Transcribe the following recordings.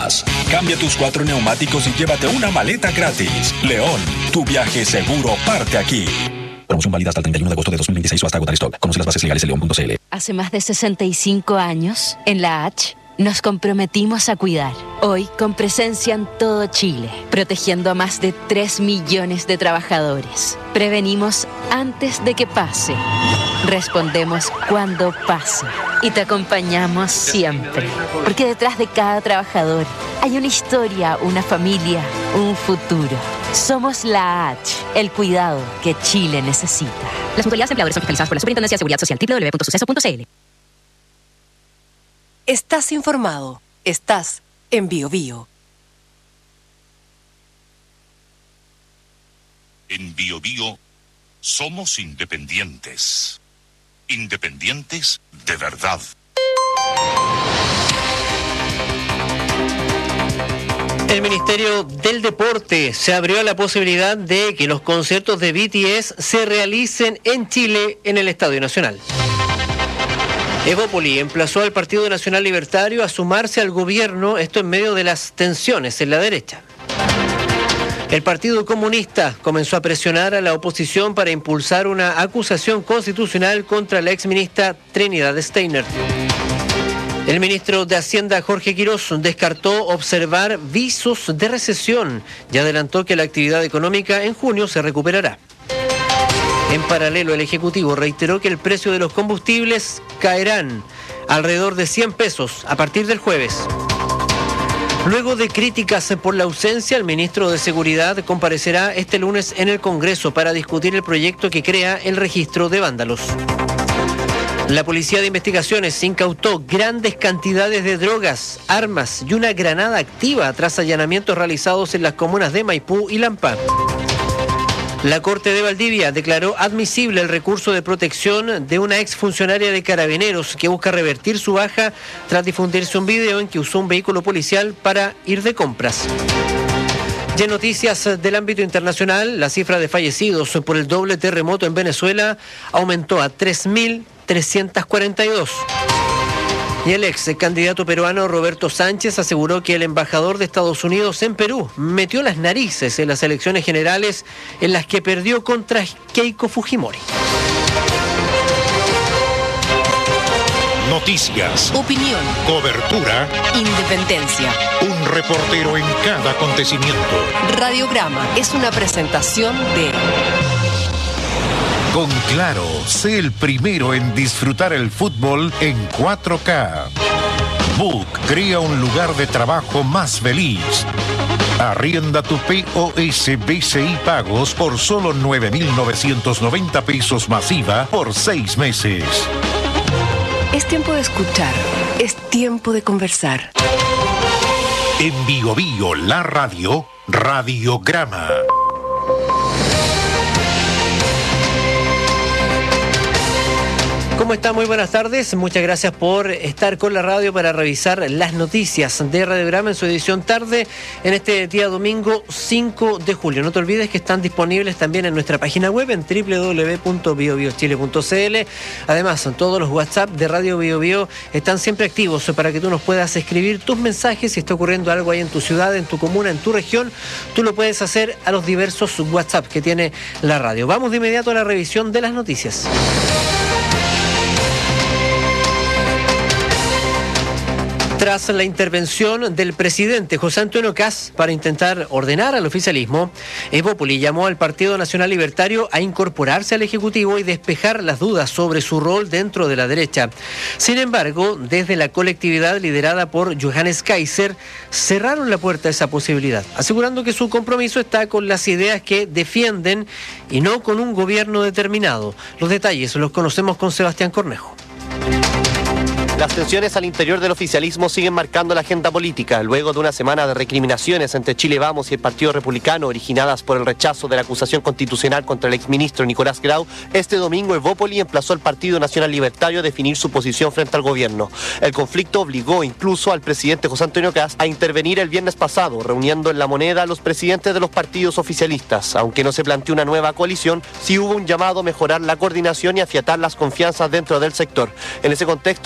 más. Cambia tus 4 neumáticos y llévate una maleta gratis. León, tu viaje seguro parte aquí. Promoción válida hasta el 31 de agosto de 2026 o hasta agotar stock. Conoce las bases legales en leon.cl. Hace más de 65 años, en la H, nos comprometimos a cuidar. Hoy, con presencia en todo Chile, protegiendo a más de 3 millones de trabajadores. Prevenimos antes de que pase. Respondemos cuando pasa. Y te acompañamos siempre. Porque detrás de cada trabajador hay una historia, una familia, un futuro. Somos la H, el cuidado que Chile necesita. Las mutualidades empleadores son fiscalizadas por la Superintendencia de Seguridad Social. www.suceso.cl. Estás informado. Estás en BioBio. En BioBio somos independientes. Independientes de verdad. El Ministerio del Deporte se abrió a la posibilidad de que los conciertos de BTS se realicen en Chile en el Estadio Nacional. Evópoli emplazó al Partido Nacional Libertario a sumarse al gobierno, esto en medio de las tensiones en la derecha. El Partido Comunista comenzó a presionar a la oposición para impulsar una acusación constitucional contra la exministra Trinidad Steiner. El ministro de Hacienda, Jorge Quirós, descartó observar visos de recesión y adelantó que la actividad económica en junio se recuperará. En paralelo, el Ejecutivo reiteró que el precio de los combustibles caerán alrededor de 100 pesos a partir del jueves. Luego de críticas por la ausencia, el ministro de Seguridad comparecerá este lunes en el Congreso para discutir el proyecto que crea el registro de vándalos. La Policía de Investigaciones incautó grandes cantidades de drogas, armas y una granada activa tras allanamientos realizados en las comunas de Maipú y Lampa. La Corte de Valdivia declaró admisible el recurso de protección de una exfuncionaria de Carabineros que busca revertir su baja tras difundirse un video en que usó un vehículo policial para ir de compras. Y en noticias del ámbito internacional, la cifra de fallecidos por el doble terremoto en Venezuela aumentó a 3.342. Y el ex candidato peruano Roberto Sánchez aseguró que el embajador de Estados Unidos en Perú metió las narices en las elecciones generales en las que perdió contra Keiko Fujimori. Noticias, Opinión, cobertura, independencia. un reportero en cada acontecimiento. Radiograma es una presentación de... Con Claro, sé el primero en disfrutar el fútbol en 4K. Book crea un lugar de trabajo más feliz. Arrienda tu POS BCI Pagos por solo 9.990 pesos masiva por 6 meses. Es tiempo de escuchar. Es tiempo de conversar. En BioBio, la radio, Radiograma. ¿Cómo está? Muy buenas tardes. Muchas gracias por estar con la radio para revisar las noticias de Radiograma en su edición tarde en este día domingo 5 de julio. No te olvides que están disponibles también en nuestra página web en www.biobiochile.cl. Además, todos los WhatsApp de Radio BioBio están siempre activos para que tú nos puedas escribir tus mensajes. Si está ocurriendo algo ahí en tu ciudad, en tu comuna, en tu región, tú lo puedes hacer a los diversos WhatsApp que tiene la radio. Vamos de inmediato a la revisión de las noticias. Tras la intervención del presidente José Antonio Kast para intentar ordenar al oficialismo, Evópoli llamó al Partido Nacional Libertario a incorporarse al Ejecutivo y despejar las dudas sobre su rol dentro de la derecha. Sin embargo, desde la colectividad liderada por Johannes Kaiser, cerraron la puerta a esa posibilidad, asegurando que su compromiso está con las ideas que defienden y no con un gobierno determinado. Los detalles los conocemos con Sebastián Cornejo. Las tensiones al interior del oficialismo siguen marcando la agenda política. Luego de una semana de recriminaciones entre Chile Vamos y el Partido Republicano originadas por el rechazo de la acusación constitucional contra el exministro Nicolás Grau, este domingo Evópoli emplazó al Partido Nacional Libertario a definir su posición frente al gobierno. El conflicto obligó incluso al presidente José Antonio Kast a intervenir el viernes pasado, reuniendo en La Moneda a los presidentes de los partidos oficialistas. Aunque no se planteó una nueva coalición, sí hubo un llamado a mejorar la coordinación y afiatar las confianzas dentro del sector. En ese contexto, el senador de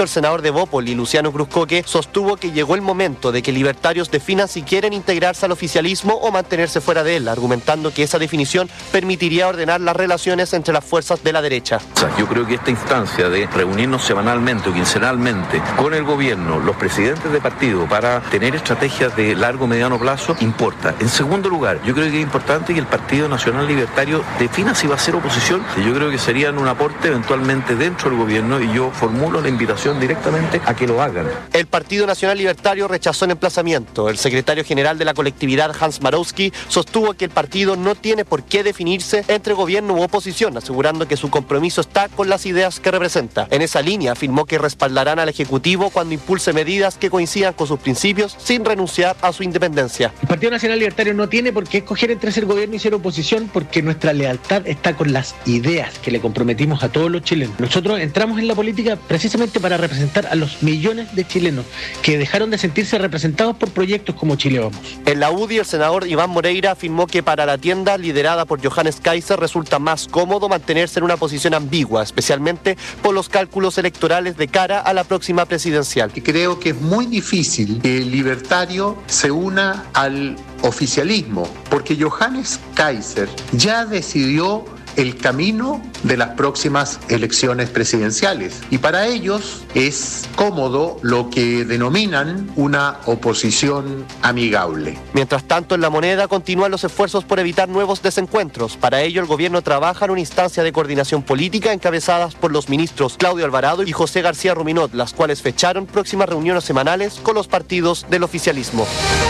de Bópoli, Luciano Cruzcoque, sostuvo que llegó el momento de que libertarios definan si quieren integrarse al oficialismo o mantenerse fuera de él, argumentando que esa definición permitiría ordenar las relaciones entre las fuerzas de la derecha. Yo creo que esta instancia de reunirnos semanalmente o quincenalmente con el gobierno, los presidentes de partido, para tener estrategias de largo o mediano plazo, importa. En segundo lugar, yo creo que es importante que el Partido Nacional Libertario defina si va a ser oposición. Yo creo que serían un aporte eventualmente dentro del gobierno y yo formulo la invitación directamente a que lo hagan. El Partido Nacional Libertario rechazó el emplazamiento. El secretario general de la colectividad, Hans Marowski, sostuvo que el partido no tiene por qué definirse entre gobierno u oposición, asegurando que su compromiso está con las ideas que representa. En esa línea afirmó que respaldarán al Ejecutivo cuando impulse medidas que coincidan con sus principios sin renunciar a su independencia. El Partido Nacional Libertario no tiene por qué escoger entre ser gobierno y ser oposición, porque nuestra lealtad está con las ideas que le comprometimos a todos los chilenos. Nosotros entramos en la política precisamente para representar a los millones de chilenos que dejaron de sentirse representados por proyectos como Chile Vamos. En la UDI, el senador Iván Moreira afirmó que para la tienda liderada por Johannes Kaiser resulta más cómodo mantenerse en una posición ambigua, especialmente por los cálculos electorales de cara a la próxima presidencial. Creo que es muy difícil que el libertario se una al oficialismo, porque Johannes Kaiser ya decidió el camino de las próximas elecciones presidenciales y para ellos es cómodo lo que denominan una oposición amigable. Mientras tanto, en La Moneda continúan los esfuerzos por evitar nuevos desencuentros. Para ello, el gobierno trabaja en una instancia de coordinación política encabezadas por los ministros Claudio Alvarado y José García Ruminot, las cuales fecharon próximas reuniones semanales con los partidos del oficialismo.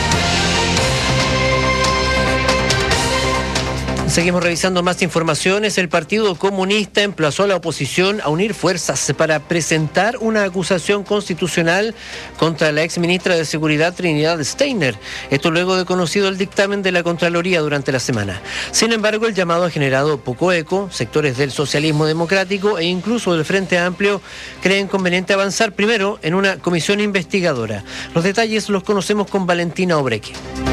Seguimos revisando más informaciones. El Partido Comunista emplazó a la oposición a unir fuerzas para presentar una acusación constitucional contra la exministra de Seguridad Trinidad Steiner. Esto luego de conocido el dictamen de la Contraloría durante la semana. Sin embargo, el llamado ha generado poco eco. Sectores del socialismo democrático e incluso del Frente Amplio creen conveniente avanzar primero en una comisión investigadora. Los detalles los conocemos con Valentina Obreque.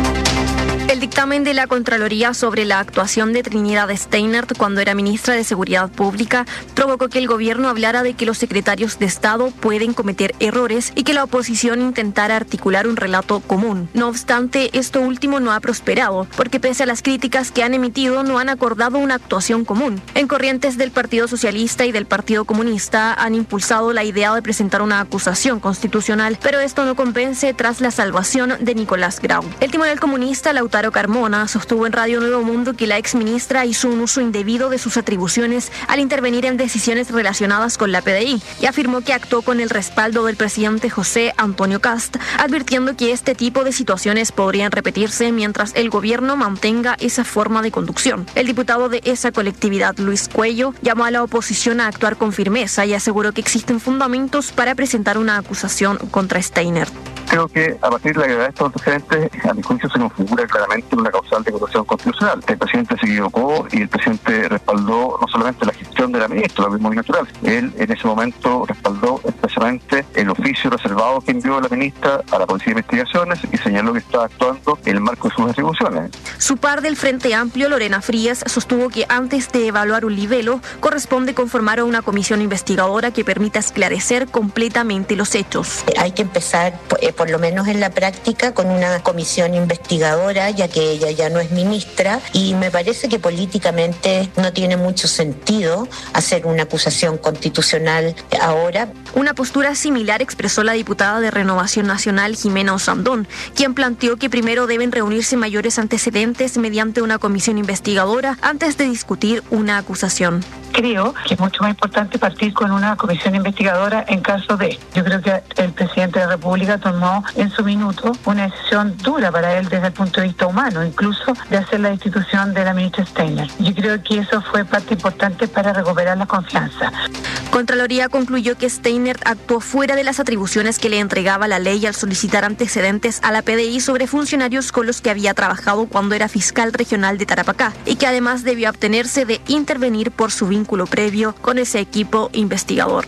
El dictamen de la Contraloría sobre la actuación de Trinidad Steiner cuando era ministra de Seguridad Pública provocó que el gobierno hablara de que los secretarios de Estado pueden cometer errores y que la oposición intentara articular un relato común. No obstante, esto último no ha prosperado, porque pese a las críticas que han emitido, no han acordado una actuación común. En corrientes del Partido Socialista y del Partido Comunista han impulsado la idea de presentar una acusación constitucional, pero esto no convence tras la salvación de Nicolás Grau. El timonel comunista, Lautaro Carmona, sostuvo en Radio Nuevo Mundo que la exministra hizo un uso indebido de sus atribuciones al intervenir en decisiones relacionadas con la PDI y afirmó que actuó con el respaldo del presidente José Antonio Kast, advirtiendo que este tipo de situaciones podrían repetirse mientras el gobierno mantenga esa forma de conducción. El diputado de esa colectividad, Luis Cuello, llamó a la oposición a actuar con firmeza y aseguró que existen fundamentos para presentar una acusación contra Steiner. Creo que a partir de la gravedad de estos antecedentes, a mi juicio se configura claramente una causal de acusación constitucional. El presidente se equivocó y el presidente respaldó no solamente la gestión de la ministra, lo mismo y natural. Él en ese momento respaldó expresamente el oficio reservado que envió la ministra a la Policía de Investigaciones y señaló que estaba actuando en el marco de sus atribuciones. Su par del Frente Amplio, Lorena Frías, sostuvo que antes de evaluar un libelo, corresponde conformar una comisión investigadora que permita esclarecer completamente los hechos. Hay que empezar por lo menos en la práctica, con una comisión investigadora, ya que ella ya no es ministra, y me parece que políticamente no tiene mucho sentido hacer una acusación constitucional ahora. Una postura similar expresó la diputada de Renovación Nacional, Jimena Osandón, quien planteó que primero deben reunirse mayores antecedentes mediante una comisión investigadora antes de discutir una acusación. Creo que es mucho más importante partir con una comisión investigadora en caso de... Yo creo que el presidente de la República tomó en su minuto una decisión dura para él desde el punto de vista humano, incluso de hacer la destitución de la ministra Steiner. Yo creo que eso fue parte importante para recuperar la confianza. Contraloría concluyó que Steiner actuó fuera de las atribuciones que le entregaba la ley al solicitar antecedentes a la PDI sobre funcionarios con los que había trabajado cuando era fiscal regional de Tarapacá y que además debió abstenerse de intervenir por su vínculo previo con ese equipo investigador.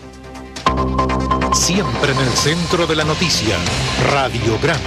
Siempre en el centro de la noticia, Radiograma.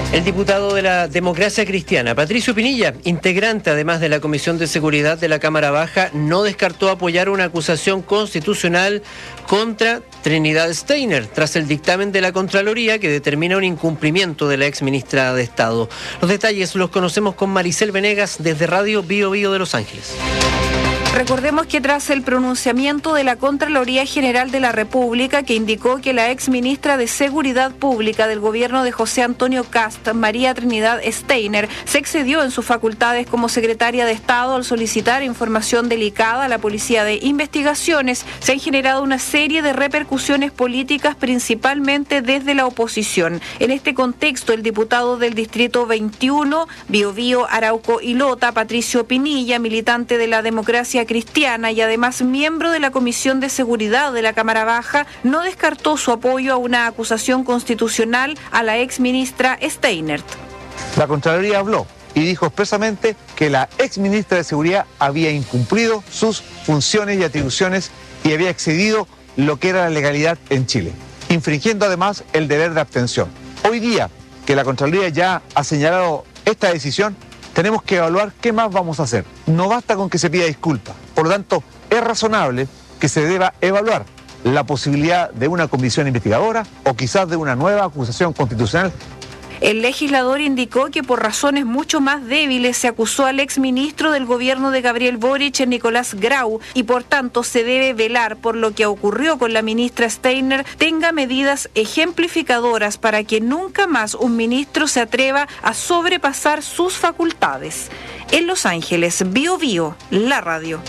El diputado de la Democracia Cristiana, Patricio Pinilla, integrante además de la Comisión de Seguridad de la Cámara Baja, no descartó apoyar una acusación constitucional contra Trinidad Steiner, tras el dictamen de la Contraloría que determina un incumplimiento de la exministra de Estado. Los detalles los conocemos con Maricel Venegas desde Radio Bio Bio de Los Ángeles. Recordemos que tras el pronunciamiento de la Contraloría General de la República, que indicó que la exministra de Seguridad Pública del gobierno de José Antonio Kast, María Trinidad Steiner, se excedió en sus facultades como secretaria de Estado al solicitar información delicada a la Policía de Investigaciones, se han generado una serie de repercusiones políticas, principalmente desde la oposición. En este contexto, el diputado del Distrito 21, Biobío, Arauco y Lota, Patricio Pinilla, militante de la Democracia Cristiana y además miembro de la Comisión de Seguridad de la Cámara Baja, no descartó su apoyo a una acusación constitucional a la exministra Steinert. La Contraloría habló y dijo expresamente que la exministra de Seguridad había incumplido sus funciones y atribuciones y había excedido lo que era la legalidad en Chile, infringiendo además el deber de abstención. Hoy día, que la Contraloría ya ha señalado esta decisión, tenemos que evaluar qué más vamos a hacer. No basta con que se pida disculpas. Por lo tanto, es razonable que se deba evaluar la posibilidad de una comisión investigadora o quizás de una nueva acusación constitucional. El legislador indicó que por razones mucho más débiles se acusó al exministro del gobierno de Gabriel Boric, Nicolás Grau, y por tanto se debe velar por lo que ocurrió con la ministra Steiner, tenga medidas ejemplificadoras para que nunca más un ministro se atreva a sobrepasar sus facultades. En Los Ángeles, Bio Bio, la radio.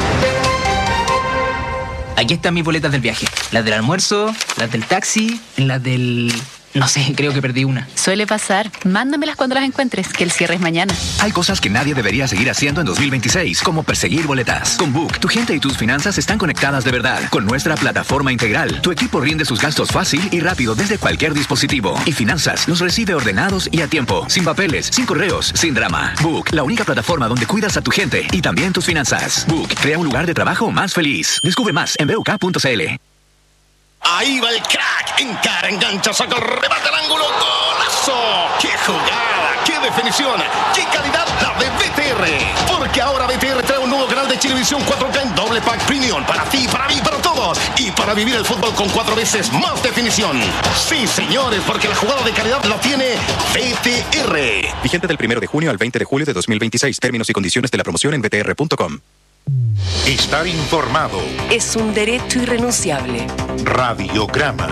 Aquí están mis boletas del viaje. Las del almuerzo, las del taxi, las del... No sé, creo que perdí una. Suele pasar. Mándamelas cuando las encuentres, que el cierre es mañana. Hay cosas que nadie debería seguir haciendo en 2026, como perseguir boletas. Con Book, tu gente y tus finanzas están conectadas de verdad. Con nuestra plataforma integral, tu equipo rinde sus gastos fácil y rápido desde cualquier dispositivo. Y finanzas los recibe ordenados y a tiempo. Sin papeles, sin correos, sin drama. Book, la única plataforma donde cuidas a tu gente y también tus finanzas. Book, crea un lugar de trabajo más feliz. Descubre más en BUK.cl. Ahí va el crack, encara, engancha, saca el remate al ángulo, ¡golazo! ¡Qué jugada! ¡Qué definición! ¡Qué calidad la de BTR! Porque ahora BTR trae un nuevo canal de Chilevisión 4K en doble pack premium para ti, para mí, para todos y para vivir el fútbol con 4 veces más definición. Sí, señores, porque la jugada de calidad la tiene BTR. Vigente del 1 de junio al 20 de julio de 2026. Términos y condiciones de la promoción en btr.com. Estar informado es un derecho irrenunciable. Radiograma.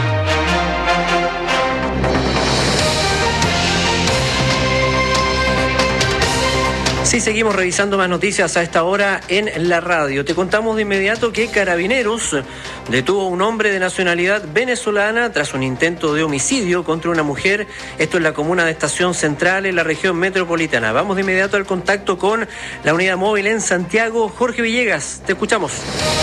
Sí, seguimos revisando más noticias a esta hora en la radio. Te contamos de inmediato que Carabineros detuvo a un hombre de nacionalidad venezolana tras un intento de homicidio contra una mujer. Esto en la comuna de Estación Central, en la región metropolitana. Vamos de inmediato al contacto con la unidad móvil en Santiago. Jorge Villegas, te escuchamos.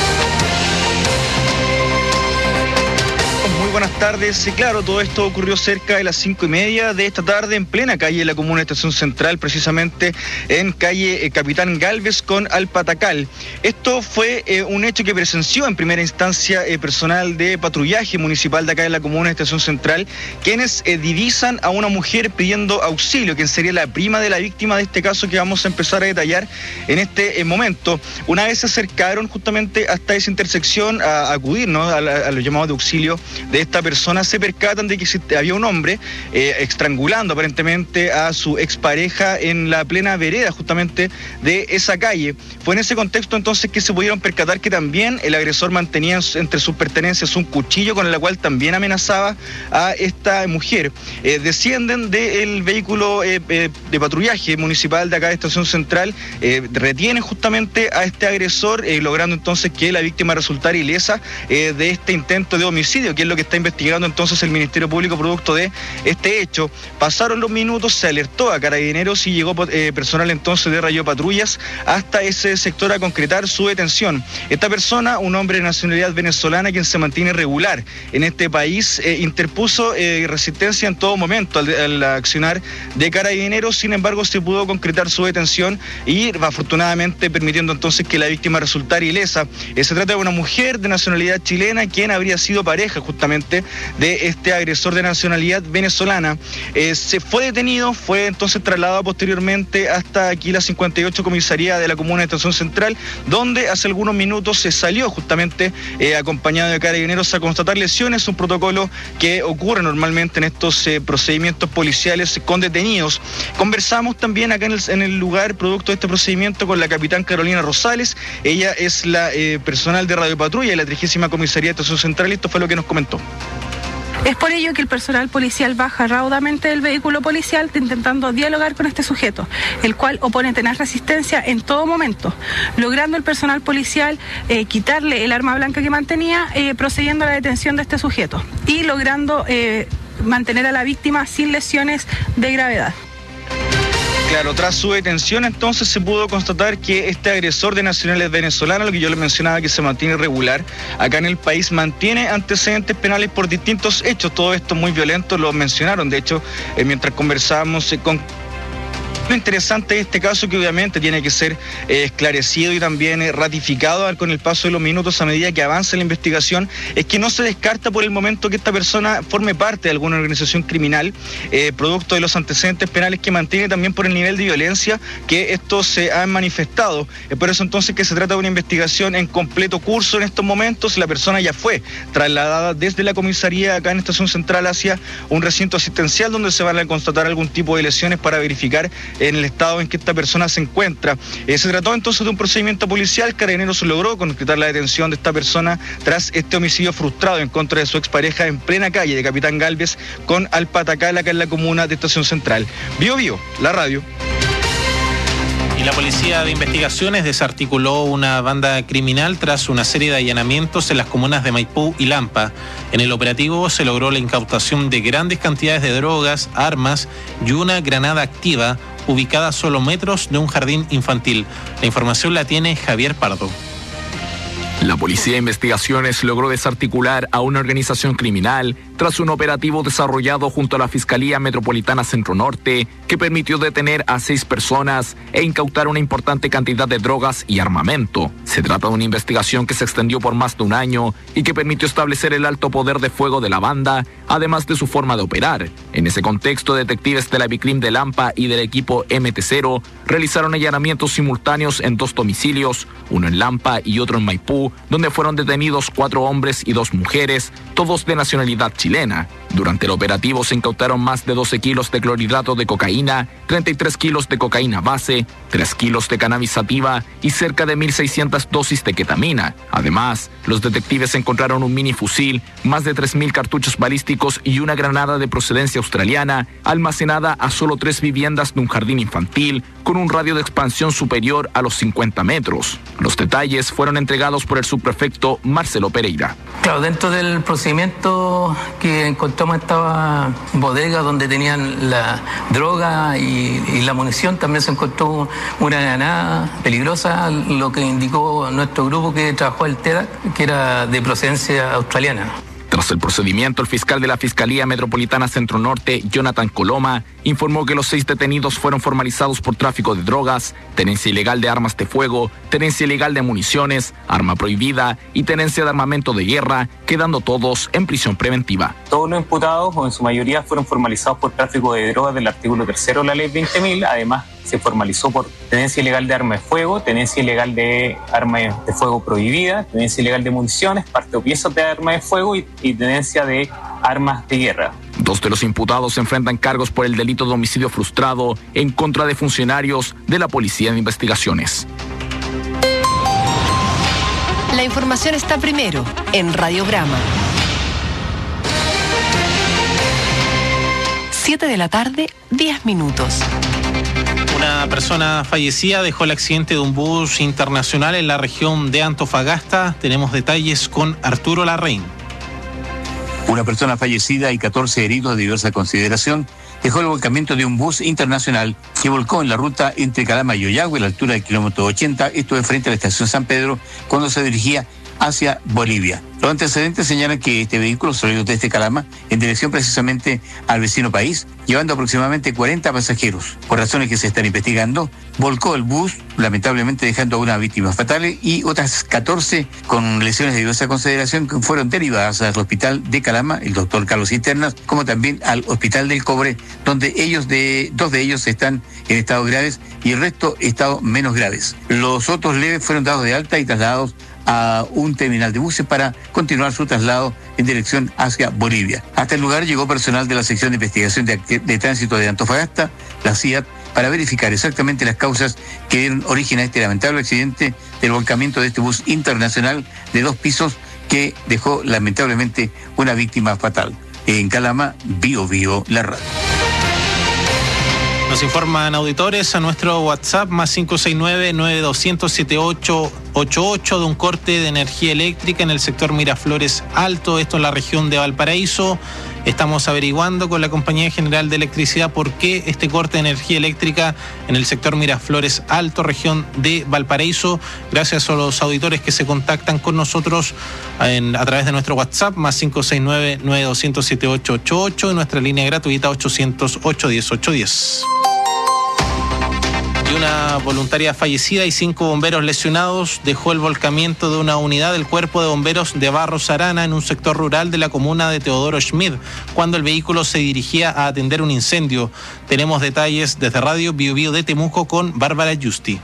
Muy buenas tardes. Sí, claro, todo esto ocurrió cerca de las 5:30 de esta tarde en plena calle de la comuna de Estación Central, precisamente en calle Capitán Galvez con Alpatacal. Esto fue un hecho que presenció en primera instancia personal de patrullaje municipal de acá en la comuna de Estación Central, quienes divisan a una mujer pidiendo auxilio, quien sería la prima de la víctima de este caso que vamos a empezar a detallar en este momento. Una vez se acercaron justamente hasta esa intersección a acudir, ¿no?, a los llamados de auxilio de esta persona, se percatan de que había un hombre estrangulando aparentemente a su expareja en la plena vereda justamente de esa calle. Fue en ese contexto entonces que se pudieron percatar que también el agresor mantenía entre sus pertenencias un cuchillo con el cual también amenazaba a esta mujer. Descienden del vehículo de patrullaje municipal de acá de Estación Central, retienen justamente a este agresor, logrando entonces que la víctima resultara ilesa de este intento de homicidio, que es lo que está investigando entonces el Ministerio Público producto de este hecho. Pasaron los minutos, se alertó a Carabineros y llegó personal entonces de Radio Patrullas hasta ese sector a concretar su detención. Esta persona, un hombre de nacionalidad venezolana quien se mantiene regular en este país, interpuso resistencia en todo momento al accionar de Carabineros. Sin embargo, se pudo concretar su detención y afortunadamente permitiendo entonces que la víctima resultara ilesa. Se trata de una mujer de nacionalidad chilena quien habría sido pareja justamente de este agresor de nacionalidad venezolana. Se fue detenido, fue entonces trasladado posteriormente hasta aquí la 58 comisaría de la comuna de Estación Central, donde hace algunos minutos se salió justamente acompañado de carabineros a constatar lesiones, un protocolo que ocurre normalmente en estos procedimientos policiales con detenidos. Conversamos también acá en el lugar, producto de este procedimiento, con la capitán Carolina Rosales. Ella es la personal de Radio Patrulla de la 30ª comisaría de Estación Central, y esto fue lo que nos comentó. Es por ello que el personal policial baja raudamente del vehículo policial intentando dialogar con este sujeto, el cual opone tenaz resistencia en todo momento, logrando el personal policial quitarle el arma blanca que mantenía, procediendo a la detención de este sujeto y logrando mantener a la víctima sin lesiones de gravedad. Claro, tras su detención entonces se pudo constatar que este agresor de nacionalidad venezolana, lo que yo le mencionaba, que se mantiene irregular acá en el país, mantiene antecedentes penales por distintos hechos. Todo esto muy violento, lo mencionaron. De hecho, mientras conversábamos con... Lo interesante de este caso, que obviamente tiene que ser esclarecido y también ratificado con el paso de los minutos a medida que avanza la investigación, es que no se descarta por el momento que esta persona forme parte de alguna organización criminal, producto de los antecedentes penales que mantiene, también por el nivel de violencia que estos se han manifestado. Es por eso entonces que se trata de una investigación en completo curso en estos momentos. La persona ya fue trasladada desde la comisaría acá en Estación Central hacia un recinto asistencial, donde se van a constatar algún tipo de lesiones para verificar en el estado en que esta persona se encuentra. Se trató entonces de un procedimiento policial. Carabineros logró concretar la detención de esta persona tras este homicidio frustrado en contra de su expareja en plena calle de Capitán Gálvez con Alpatacal, acá en la comuna de Estación Central. Bio Bio, la radio. Y la Policía de Investigaciones desarticuló una banda criminal tras una serie de allanamientos en las comunas de Maipú y Lampa. En el operativo se logró la incautación de grandes cantidades de drogas, armas y una granada activa ubicada a solo metros de un jardín infantil. La información la tiene Javier Pardo. La Policía de Investigaciones logró desarticular a una organización criminal tras un operativo desarrollado junto a la Fiscalía Metropolitana Centro Norte, que permitió detener a 6 personas e incautar una importante cantidad de drogas y armamento. Se trata de una investigación que se extendió por más de un año y que permitió establecer el alto poder de fuego de la banda, además de su forma de operar. En ese contexto, detectives de la Bicrim de Lampa y del equipo MT0 realizaron allanamientos simultáneos en 2 domicilios, uno en Lampa y otro en Maipú, donde fueron detenidos 4 hombres y 2 mujeres, todos de nacionalidad chilena. Durante el operativo se incautaron más de 12 kilos de clorhidrato de cocaína, 33 kilos de cocaína base, 3 kilos de cannabis sativa y cerca de 1.600 dosis de ketamina. Además, los detectives encontraron un mini fusil, más de 3.000 cartuchos balísticos y una granada de procedencia australiana, almacenada a solo 3 viviendas de un jardín infantil, con un radio de expansión superior a los 50 metros. Los detalles fueron entregados por el subprefecto Marcelo Pereira. Claro, dentro del procedimiento que encontramos esta bodega donde tenían la droga y la munición, también se encontró una granada peligrosa, lo que indicó nuestro grupo que trabajó el TEDAC, que era de procedencia australiana. Tras el procedimiento, el fiscal de la Fiscalía Metropolitana Centro Norte, Jonathan Coloma, informó que los 6 detenidos fueron formalizados por tráfico de drogas, tenencia ilegal de armas de fuego, tenencia ilegal de municiones, arma prohibida y tenencia de armamento de guerra, quedando todos en prisión preventiva. Todos los imputados, o en su mayoría, fueron formalizados por tráfico de drogas del artículo 3º de la ley 20.000, además se formalizó por tenencia ilegal de arma de fuego, tenencia ilegal de arma de fuego prohibida, tenencia ilegal de municiones, parte o piezas de arma de fuego y tenencia de armas de guerra. 2 de los imputados se enfrentan cargos por el delito de homicidio frustrado en contra de funcionarios de la Policía de Investigaciones. La información está primero en Radiograma. 7 de la tarde, 10 minutos. Una persona fallecida dejó el accidente de un bus internacional en la región de Antofagasta. Tenemos detalles con Arturo Larraín. Una persona fallecida y 14 heridos de diversa consideración dejó el volcamiento de un bus internacional que volcó en la ruta entre Calama y Ollagüe a la altura del kilómetro 80, esto de frente a la estación San Pedro, cuando se dirigía hacia Bolivia. Los antecedentes señalan que este vehículo salió desde Calama en dirección precisamente al vecino país, llevando aproximadamente 40 pasajeros. Por razones que se están investigando, volcó el bus, lamentablemente dejando a una víctima fatal y otras 14 con lesiones de diversa consideración que fueron derivadas al hospital de Calama, el doctor Carlos Cisternas, como también al hospital del Cobre, donde dos de ellos están en estado graves y el resto estado menos graves. Los otros leves fueron dados de alta y trasladados a un terminal de buses para continuar su traslado en dirección hacia Bolivia. Hasta el lugar llegó personal de la sección de investigación de tránsito de Antofagasta, la CIAT, para verificar exactamente las causas que dieron origen a este lamentable accidente del volcamiento de este bus internacional de 2 pisos que dejó lamentablemente una víctima fatal. En Calama, Bio Bio, la radio. Nos informan auditores a nuestro WhatsApp más 569-9200-7888 de un corte de energía eléctrica en el sector Miraflores Alto, esto en la región de Valparaíso. Estamos averiguando con la Compañía General de Electricidad por qué este corte de energía eléctrica en el sector Miraflores Alto, región de Valparaíso. Gracias a los auditores que se contactan con nosotros a través de nuestro WhatsApp, más 569-9200-7888 y nuestra línea gratuita 800-810-810. Y una voluntaria fallecida y 5 bomberos lesionados dejó el volcamiento de una unidad del Cuerpo de Bomberos de Barros Arana en un sector rural de la comuna de Teodoro Schmid, cuando el vehículo se dirigía a atender un incendio. Tenemos detalles desde Radio Bio Bio de Temuco con Bárbara Justi.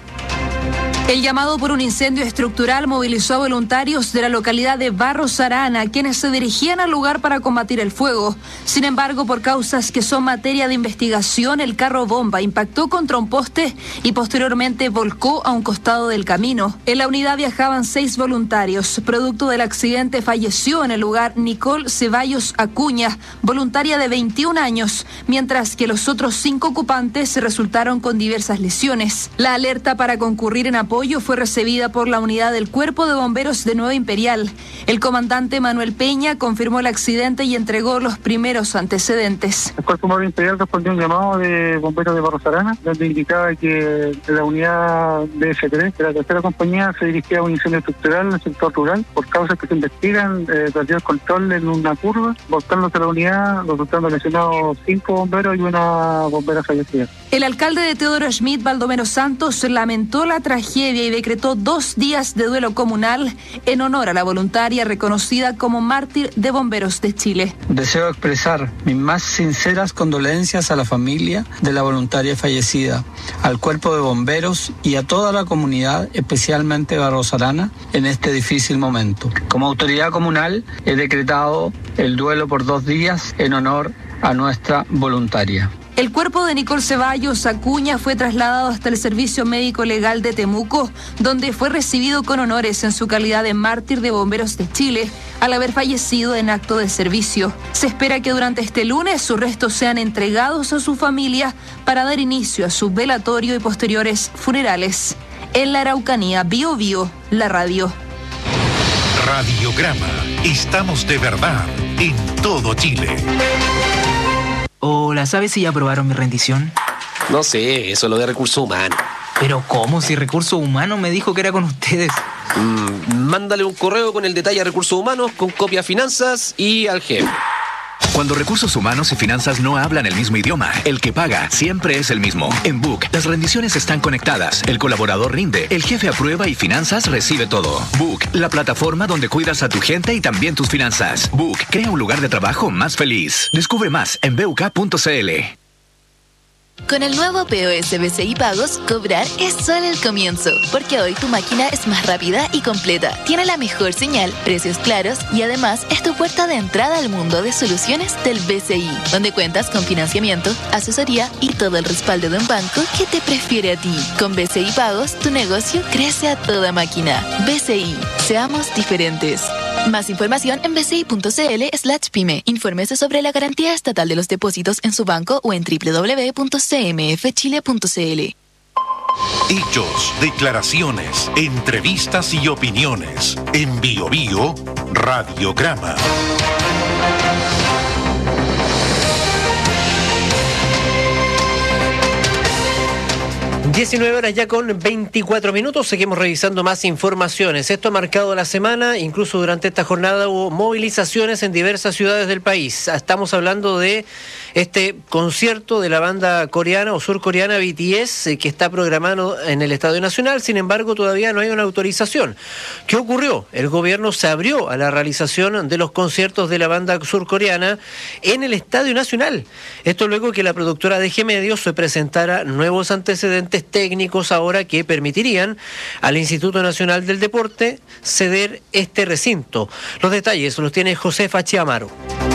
El llamado por un incendio estructural movilizó a voluntarios de la localidad de Barros Arana, quienes se dirigían al lugar para combatir el fuego. Sin embargo, por causas que son materia de investigación, el carro bomba impactó contra un poste y posteriormente volcó a un costado del camino. En la unidad viajaban 6 voluntarios. Producto del accidente falleció en el lugar Nicole Ceballos Acuña, voluntaria de 21 años, mientras que los otros 5 ocupantes resultaron con diversas lesiones. La alerta para concurrir en apoyo fue recibida por la unidad del Cuerpo de Bomberos de Nueva Imperial. El comandante Manuel Peña confirmó el accidente y entregó los primeros antecedentes. El Cuerpo de Nueva Imperial respondió un llamado de bomberos de Barros Arana, donde indicaba que la unidad BF3, de la tercera compañía, se dirigía a un incendio estructural en el sector rural. Por causas que se investigan, perdió el control en una curva, volcándose la unidad, resultando lesionados 5 bomberos y una bombera fallecida. El alcalde de Teodoro Schmid, Baldomero Santos, lamentó la tragedia y decretó 2 días de duelo comunal en honor a la voluntaria reconocida como mártir de bomberos de Chile. Deseo expresar mis más sinceras condolencias a la familia de la voluntaria fallecida, al cuerpo de bomberos y a toda la comunidad, especialmente Barros Arana, en este difícil momento. Como autoridad comunal he decretado el duelo por 2 días en honor a nuestra voluntaria. El cuerpo de Nicole Ceballos Acuña fue trasladado hasta el Servicio Médico Legal de Temuco, donde fue recibido con honores en su calidad de mártir de bomberos de Chile, al haber fallecido en acto de servicio. Se espera que durante este lunes sus restos sean entregados a su familia para dar inicio a su velatorio y posteriores funerales. En la Araucanía, Bio Bio, la radio. Radiograma. Estamos de verdad en todo Chile. Hola, ¿sabes si ya aprobaron mi rendición? No sé, eso es lo de recursos humanos. ¿Pero cómo? Si recursos humanos me dijo que era con ustedes. Mándale un correo con el detalle a recursos humanos, con copia a finanzas y al jefe. Cuando recursos humanos y finanzas no hablan el mismo idioma, el que paga siempre es el mismo. En Book, las rendiciones están conectadas, el colaborador rinde, el jefe aprueba y finanzas recibe todo. Book, la plataforma donde cuidas a tu gente y también tus finanzas. Book, crea un lugar de trabajo más feliz. Descubre más en BUK.cl. Con el nuevo POS BCI Pagos, cobrar es solo el comienzo, porque hoy tu máquina es más rápida y completa, tiene la mejor señal, precios claros y además es tu puerta de entrada al mundo de soluciones del BCI, donde cuentas con financiamiento, asesoría y todo el respaldo de un banco que te prefiere a ti. Con BCI Pagos, tu negocio crece a toda máquina. BCI, seamos diferentes. Más información en bci.cl/pyme. Infórmese sobre la garantía estatal de los depósitos en su banco o en www.cmfchile.cl. Hechos, declaraciones, entrevistas y opiniones. En Bio Bio, Radiograma. 19 horas ya con 24 minutos, seguimos revisando más informaciones. Esto ha marcado la semana, incluso durante esta jornada hubo movilizaciones en diversas ciudades del país. Estamos hablando de este concierto de la banda coreana o surcoreana BTS que está programado en el Estadio Nacional, sin embargo todavía no hay una autorización. ¿Qué ocurrió? El gobierno se abrió a la realización de los conciertos de la banda surcoreana en el Estadio Nacional. Esto luego que la productora DG Medios se presentara nuevos antecedentes técnicos ahora que permitirían al Instituto Nacional del Deporte ceder este recinto. Los detalles los tiene Josefa Chiamaro.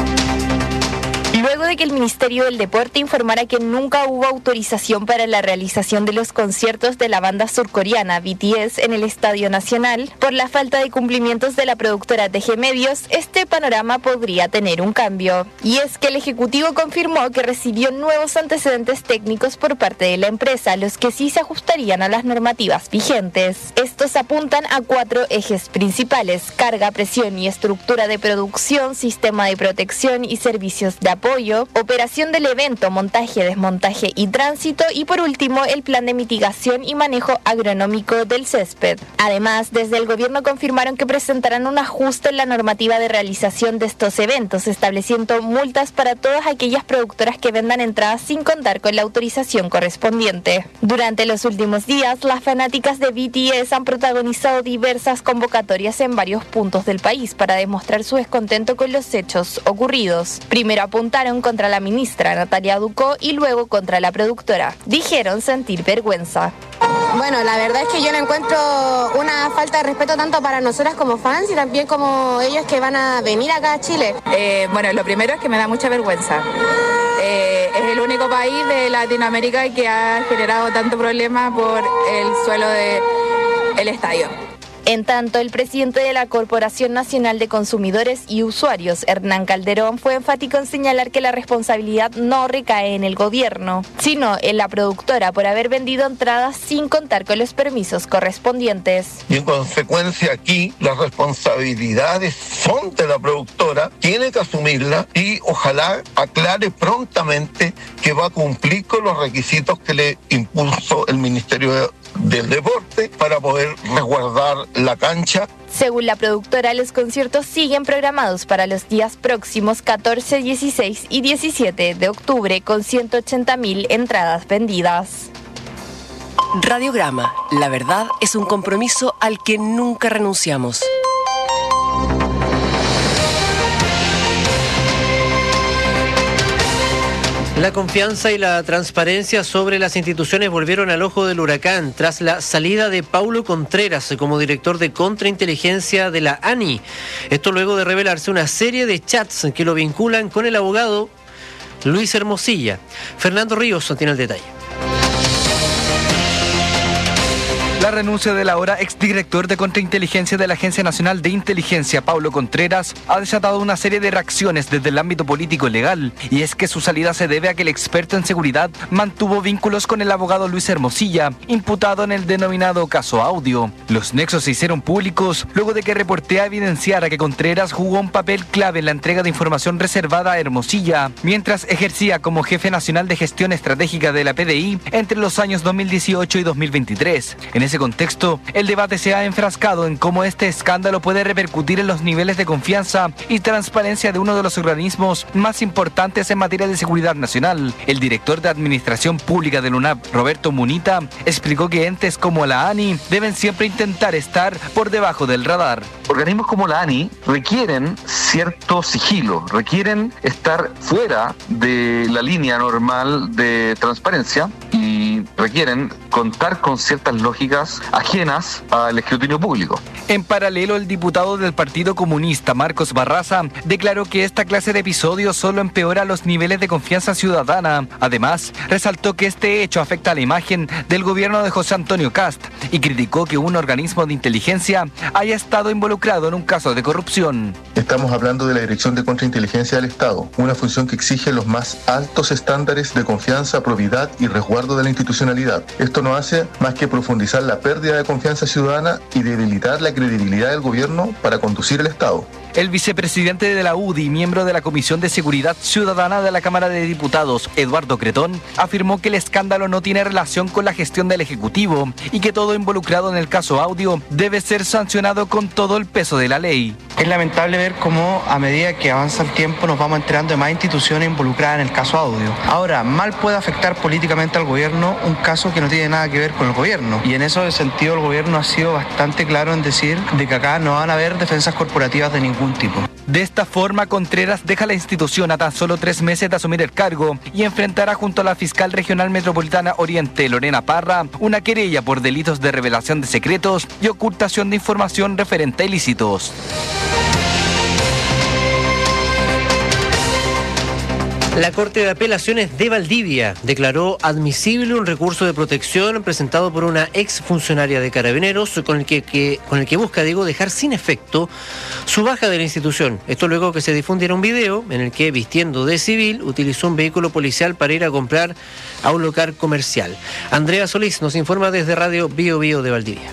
Luego de que el Ministerio del Deporte informara que nunca hubo autorización para la realización de los conciertos de la banda surcoreana BTS en el Estadio Nacional, por la falta de cumplimientos de la productora DG Medios, este panorama podría tener un cambio. Y es que el Ejecutivo confirmó que recibió nuevos antecedentes técnicos por parte de la empresa, los que sí se ajustarían a las normativas vigentes. Estos apuntan a 4 ejes principales: carga, presión y estructura de producción, sistema de protección y servicios de apoyo, operación del evento, montaje, desmontaje y tránsito, y por último el plan de mitigación y manejo agronómico del césped. Además, desde el gobierno confirmaron que presentarán un ajuste en la normativa de realización de estos eventos, estableciendo multas para todas aquellas productoras que vendan entradas sin contar con la autorización correspondiente. Durante los últimos días, las fanáticas de BTS han protagonizado diversas convocatorias en varios puntos del país para demostrar su descontento con los hechos ocurridos. Primero apuntaron contra la ministra Natalia Ducó y luego contra la productora. Dijeron sentir vergüenza. Bueno, la verdad es que yo le encuentro una falta de respeto tanto para nosotras como fans y también como ellos que van a venir acá a Chile. Bueno, lo primero es que me da mucha vergüenza. Es el único país de Latinoamérica que ha generado tanto problema por el suelo del estadio. En tanto, el presidente de la Corporación Nacional de Consumidores y Usuarios, Hernán Calderón, fue enfático en señalar que la responsabilidad no recae en el gobierno, sino en la productora por haber vendido entradas sin contar con los permisos correspondientes. Y en consecuencia aquí las responsabilidades son de la productora, tiene que asumirla y ojalá aclare prontamente que va a cumplir con los requisitos que le impuso el Ministerio del Deporte para poder resguardar la cancha. Según la productora, los conciertos siguen programados para los días próximos 14, 16 y 17 de octubre con 180.000 entradas vendidas. Radiograma, la verdad es un compromiso al que nunca renunciamos. La confianza y la transparencia sobre las instituciones volvieron al ojo del huracán tras la salida de Paulo Contreras como director de contrainteligencia de la ANI. Esto luego de revelarse una serie de chats que lo vinculan con el abogado Luis Hermosilla. Fernando Ríos tiene el detalle. La renuncia del ahora exdirector de contrainteligencia de la Agencia Nacional de Inteligencia, Paulo Contreras, ha desatado una serie de reacciones desde el ámbito político y legal, y es que su salida se debe a que el experto en seguridad mantuvo vínculos con el abogado Luis Hermosilla, imputado en el denominado caso Audio. Los nexos se hicieron públicos luego de que Reportea evidenciara que Contreras jugó un papel clave en la entrega de información reservada a Hermosilla, mientras ejercía como jefe nacional de gestión estratégica de la PDI entre los años 2018 y 2023. En ese contexto, el debate se ha enfrascado en cómo este escándalo puede repercutir en los niveles de confianza y transparencia de uno de los organismos más importantes en materia de seguridad nacional. El director de Administración Pública del UNAP, Roberto Munita, explicó que entes como la ANI deben siempre intentar estar por debajo del radar. Organismos como la ANI requieren cierto sigilo, requieren estar fuera de la línea normal de transparencia y requieren contar con ciertas lógicas ajenas al escrutinio público. En paralelo, el diputado del Partido Comunista, Marcos Barraza, declaró que esta clase de episodios solo empeora los niveles de confianza ciudadana. Además, resaltó que este hecho afecta a la imagen del gobierno de José Antonio Kast y criticó que un organismo de inteligencia haya estado involucrado en un caso de corrupción. Estamos hablando de la Dirección de Contrainteligencia del Estado, una función que exige los más altos estándares de confianza, probidad y resguardo de la institucionalidad. Esto no hace más que profundizar la pérdida de confianza ciudadana y debilitar la credibilidad del gobierno para conducir el Estado. El vicepresidente de la UDI, miembro de la Comisión de Seguridad Ciudadana de la Cámara de Diputados, Eduardo Cretón, afirmó que el escándalo no tiene relación con la gestión del Ejecutivo y que todo involucrado en el caso Audio debe ser sancionado con todo el peso de la ley. Es lamentable ver cómo a medida que avanza el tiempo nos vamos enterando de más instituciones involucradas en el caso Audio. Ahora, mal puede afectar políticamente al gobierno un caso que no tiene nada que ver con el gobierno. Y en ese sentido el gobierno ha sido bastante claro en decir de que acá no van a haber defensas corporativas de ningún tipo. De esta forma, Contreras deja la institución a tan solo 3 meses de asumir el cargo y enfrentará junto a la fiscal regional metropolitana Oriente, Lorena Parra, una querella por delitos de revelación de secretos y ocultación de información referente a ilícitos. La Corte de Apelaciones de Valdivia declaró admisible un recurso de protección presentado por una exfuncionaria de Carabineros con el que busca, dejar sin efecto su baja de la institución. Esto luego que se difundiera un video en el que, vistiendo de civil, utilizó un vehículo policial para ir a comprar a un local comercial. Andrea Solís nos informa desde Radio Bio Bio de Valdivia.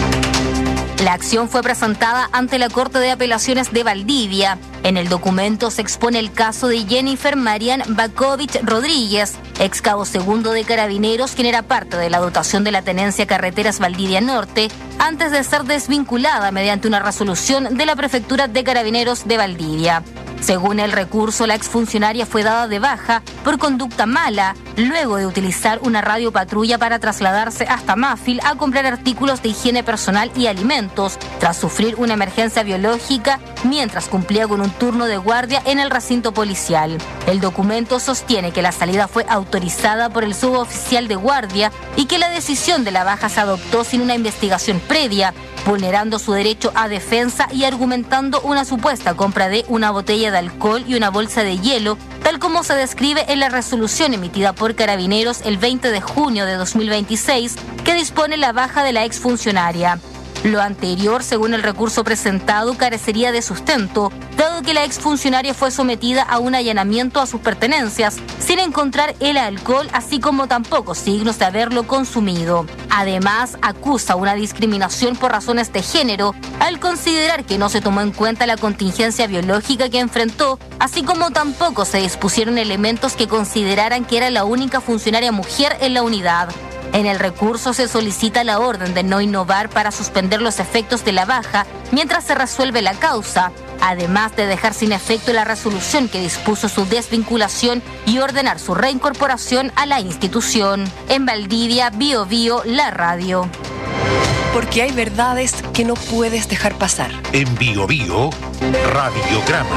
La acción fue presentada ante la Corte de Apelaciones de Valdivia. En el documento se expone el caso de Jennifer Marian Bakovich Rodríguez, ex cabo segundo de Carabineros, quien era parte de la dotación de la Tenencia Carreteras Valdivia Norte, antes de ser desvinculada mediante una resolución de la Prefectura de Carabineros de Valdivia. Según el recurso, la exfuncionaria fue dada de baja por conducta mala, luego de utilizar una radiopatrulla para trasladarse hasta Mafil a comprar artículos de higiene personal y alimentos, tras sufrir una emergencia biológica mientras cumplía con un turno de guardia en el recinto policial. El documento sostiene que la salida fue autorizada por el suboficial de guardia y que la decisión de la baja se adoptó sin una investigación previa, vulnerando su derecho a defensa y argumentando una supuesta compra de una botella de alcohol y una bolsa de hielo, tal como se describe en la resolución emitida por Carabineros el 20 de junio de 2026, que dispone la baja de la exfuncionaria. Lo anterior, según el recurso presentado, carecería de sustento, dado que la exfuncionaria fue sometida a un allanamiento a sus pertenencias, sin encontrar el alcohol, así como tampoco signos de haberlo consumido. Además, acusa una discriminación por razones de género, al considerar que no se tomó en cuenta la contingencia biológica que enfrentó, así como tampoco se dispusieron elementos que consideraran que era la única funcionaria mujer en la unidad. En el recurso se solicita la orden de no innovar para suspender los efectos de la baja mientras se resuelve la causa, además de dejar sin efecto la resolución que dispuso su desvinculación y ordenar su reincorporación a la institución. En Valdivia, Bio Bio, la radio. Porque hay verdades que no puedes dejar pasar. En Bio Bio, Radiograma.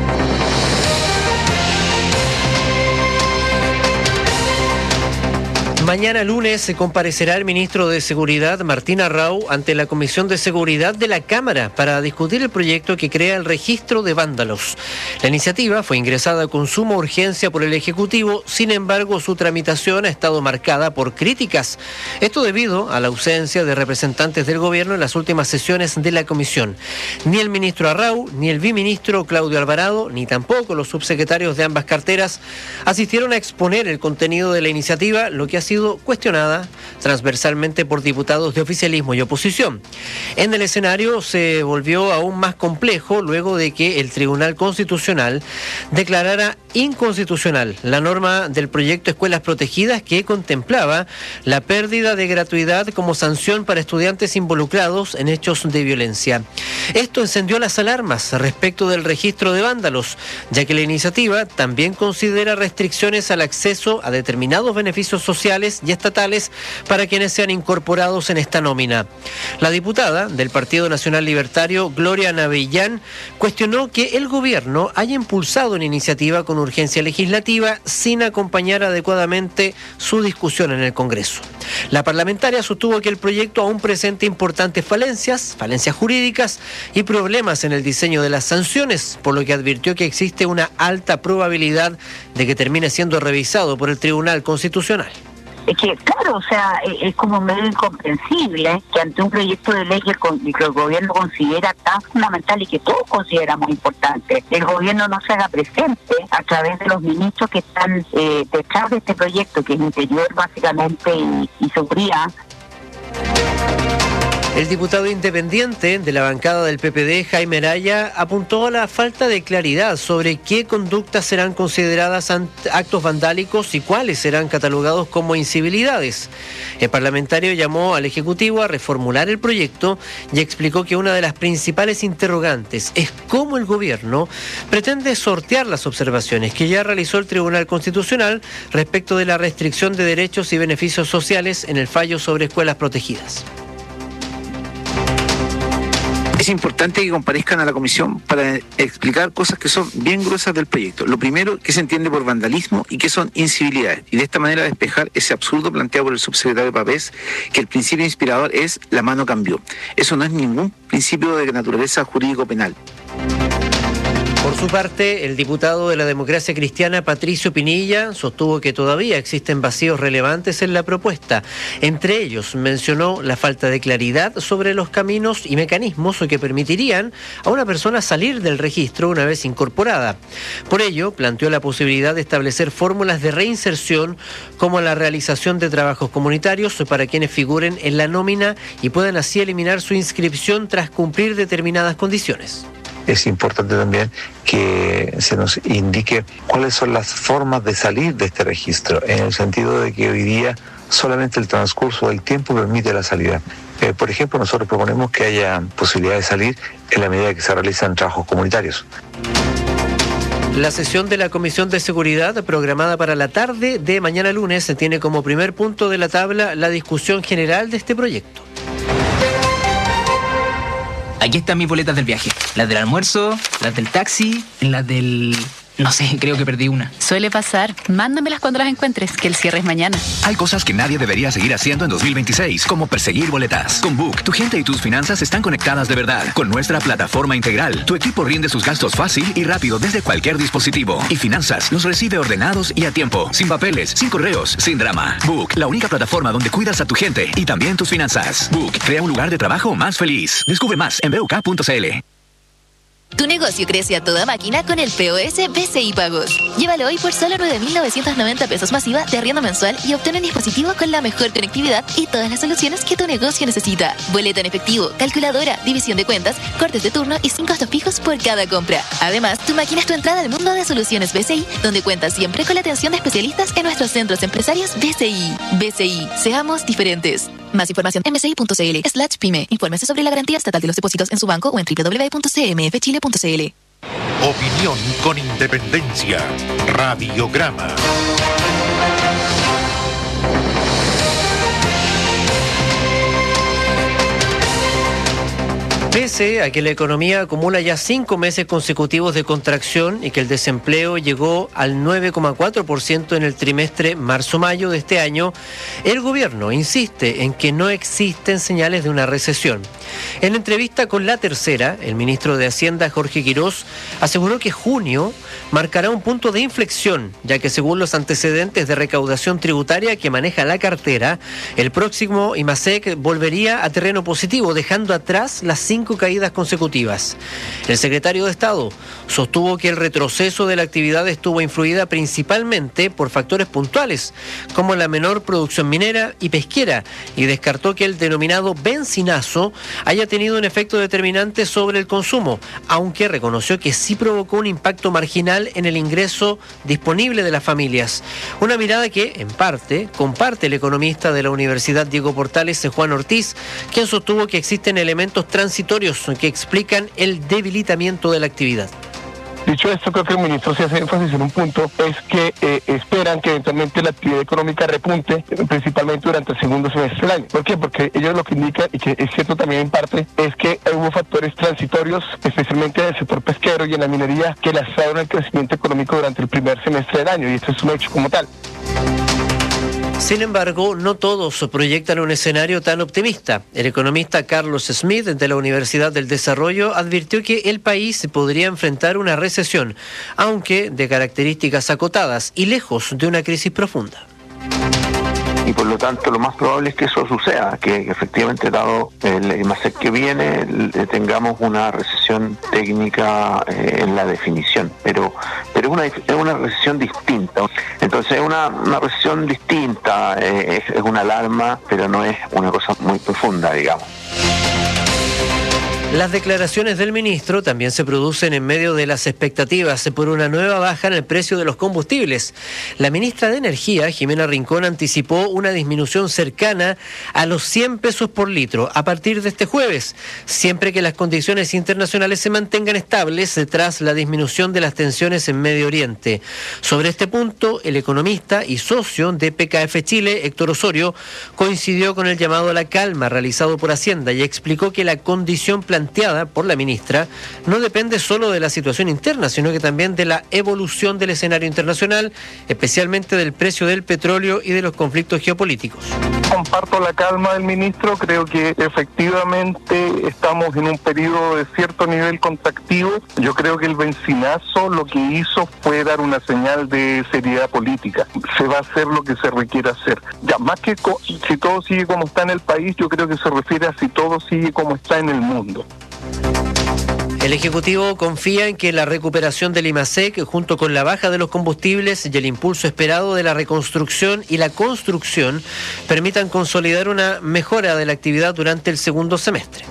Mañana lunes se comparecerá el ministro de Seguridad, Martín Arrau, ante la Comisión de Seguridad de la Cámara para discutir el proyecto que crea el registro de vándalos. La iniciativa fue ingresada con suma urgencia por el Ejecutivo, sin embargo su tramitación ha estado marcada por críticas. Esto debido a la ausencia de representantes del gobierno en las últimas sesiones de la comisión. Ni el ministro Arrau, ni el viceministro Claudio Alvarado, ni tampoco los subsecretarios de ambas carteras asistieron a exponer el contenido de la iniciativa, lo que ha sido cuestionada transversalmente por diputados de oficialismo y oposición. En el escenario se volvió aún más complejo luego de que el Tribunal Constitucional declarara inconstitucional la norma del proyecto Escuelas Protegidas que contemplaba la pérdida de gratuidad como sanción para estudiantes involucrados en hechos de violencia. Esto encendió las alarmas respecto del registro de vándalos, ya que la iniciativa también considera restricciones al acceso a determinados beneficios sociales y estatales para quienes sean incorporados en esta nómina. La diputada del Partido Nacional Libertario, Gloria Navellán, cuestionó que el gobierno haya impulsado una iniciativa con urgencia legislativa sin acompañar adecuadamente su discusión en el Congreso. La parlamentaria sostuvo que el proyecto aún presenta importantes falencias jurídicas y problemas en el diseño de las sanciones, por lo que advirtió que existe una alta probabilidad de que termine siendo revisado por el Tribunal Constitucional. Es que, claro, o sea, es como medio incomprensible que ante un proyecto de ley que el gobierno considera tan fundamental y que todos consideramos importante, el gobierno no se haga presente a través de los ministros que están detrás de este proyecto, que es Interior básicamente y Seguridad. El diputado independiente de la bancada del PPD, Jaime Araya, apuntó a la falta de claridad sobre qué conductas serán consideradas actos vandálicos y cuáles serán catalogados como incivilidades. El parlamentario llamó al Ejecutivo a reformular el proyecto y explicó que una de las principales interrogantes es cómo el gobierno pretende sortear las observaciones que ya realizó el Tribunal Constitucional respecto de la restricción de derechos y beneficios sociales en el fallo sobre escuelas protegidas. Es importante que comparezcan a la comisión para explicar cosas que son bien gruesas del proyecto. Lo primero, qué se entiende por vandalismo y qué son incivilidades. Y de esta manera despejar ese absurdo planteado por el subsecretario Pavés, que el principio inspirador es la mano cambió. Eso no es ningún principio de naturaleza jurídico-penal. Por su parte, el diputado de la Democracia Cristiana, Patricio Pinilla, sostuvo que todavía existen vacíos relevantes en la propuesta. Entre ellos, mencionó la falta de claridad sobre los caminos y mecanismos que permitirían a una persona salir del registro una vez incorporada. Por ello, planteó la posibilidad de establecer fórmulas de reinserción como la realización de trabajos comunitarios para quienes figuren en la nómina y puedan así eliminar su inscripción tras cumplir determinadas condiciones. Es importante también que se nos indique cuáles son las formas de salir de este registro, en el sentido de que hoy día solamente el transcurso del tiempo permite la salida. Por ejemplo, nosotros proponemos que haya posibilidad de salir en la medida que se realizan trabajos comunitarios. La sesión de la Comisión de Seguridad, programada para la tarde de mañana lunes, tiene como primer punto de la tabla la discusión general de este proyecto. Aquí están mis boletas del viaje. Las del almuerzo, las del taxi, las del... No sé, creo que perdí una. Suele pasar. Mándamelas cuando las encuentres, que el cierre es mañana. Hay cosas que nadie debería seguir haciendo en 2026, como perseguir boletas. Con Book, tu gente y tus finanzas están conectadas de verdad. Con nuestra plataforma integral, tu equipo rinde sus gastos fácil y rápido desde cualquier dispositivo. Y finanzas los recibe ordenados y a tiempo. Sin papeles, sin correos, sin drama. Book, la única plataforma donde cuidas a tu gente y también tus finanzas. Book, crea un lugar de trabajo más feliz. Descubre más en BUK.cl. Tu negocio crece a toda máquina con el POS BCI Pagos. Llévalo hoy por solo 9.990 pesos masiva de arriendo mensual y obtén un dispositivo con la mejor conectividad y todas las soluciones que tu negocio necesita. Boleta en efectivo, calculadora, división de cuentas, cortes de turno y 5 costos fijos por cada compra. Además, tu máquina es tu entrada al mundo de soluciones BCI, donde cuentas siempre con la atención de especialistas en nuestros centros empresarios BCI. BCI, seamos diferentes. Más información en bci.cl/pyme. Infórmese sobre la garantía estatal de los depósitos en su banco o en www.cmfchile.cl. Opinión con independencia. Radiograma. Pese a que la economía acumula ya 5 meses consecutivos de contracción y que el desempleo llegó al 9,4% en el trimestre marzo-mayo de este año, el gobierno insiste en que no existen señales de una recesión. En entrevista con La Tercera, el ministro de Hacienda, Jorge Quirós, aseguró que junio marcará un punto de inflexión, ya que según los antecedentes de recaudación tributaria que maneja la cartera, el próximo IMASEC volvería a terreno positivo, dejando atrás las 5 caídas consecutivas. El secretario de Estado sostuvo que el retroceso de la actividad estuvo influida principalmente por factores puntuales, como la menor producción minera y pesquera, y descartó que el denominado bencinazo haya tenido un efecto determinante sobre el consumo, aunque reconoció que sí provocó un impacto marginal en el ingreso disponible de las familias. Una mirada que, en parte, comparte el economista de la Universidad Diego Portales, Juan Ortiz, quien sostuvo que existen elementos transitorios que explican el debilitamiento de la actividad. Dicho esto, creo que el ministro se hace énfasis en un punto, es que esperan que eventualmente la actividad económica repunte, principalmente durante el segundo semestre del año. ¿Por qué? Porque ellos lo que indican, y que es cierto también en parte, es que hubo factores transitorios, especialmente en el sector pesquero y en la minería, que lastraron el crecimiento económico durante el primer semestre del año, y esto es un hecho como tal. Sin embargo, no todos proyectan un escenario tan optimista. El economista Carlos Smith, de la Universidad del Desarrollo, advirtió que el país podría enfrentar una recesión, aunque de características acotadas y lejos de una crisis profunda. Y por lo tanto lo más probable es que eso suceda, que efectivamente dado el IMASEC que viene tengamos una recesión técnica en la definición, pero es es una recesión distinta. Entonces es una recesión distinta, es una alarma, pero no es una cosa muy profunda, digamos. Las declaraciones del ministro también se producen en medio de las expectativas por una nueva baja en el precio de los combustibles. La ministra de Energía, Jimena Rincón, anticipó una disminución cercana a los 100 pesos por litro a partir de este jueves, siempre que las condiciones internacionales se mantengan estables tras la disminución de las tensiones en Medio Oriente. Sobre este punto, el economista y socio de PKF Chile, Héctor Osorio, coincidió con el llamado a la calma realizado por Hacienda y explicó que la condición planteada por la ministra no depende solo de la situación interna, sino que también de la evolución del escenario internacional, especialmente del precio del petróleo y de los conflictos geopolíticos. Comparto la calma del ministro, creo que efectivamente estamos en un periodo de cierto nivel contractivo. Yo creo que el bencinazo lo que hizo fue dar una señal de seriedad política. Se va a hacer lo que se requiere hacer. Ya, más que si todo sigue como está en el país, yo creo que se refiere a si todo sigue como está en el mundo. El Ejecutivo confía en que la recuperación del IMASEC, junto con la baja de los combustibles y el impulso esperado de la reconstrucción y la construcción, permitan consolidar una mejora de la actividad durante el segundo semestre.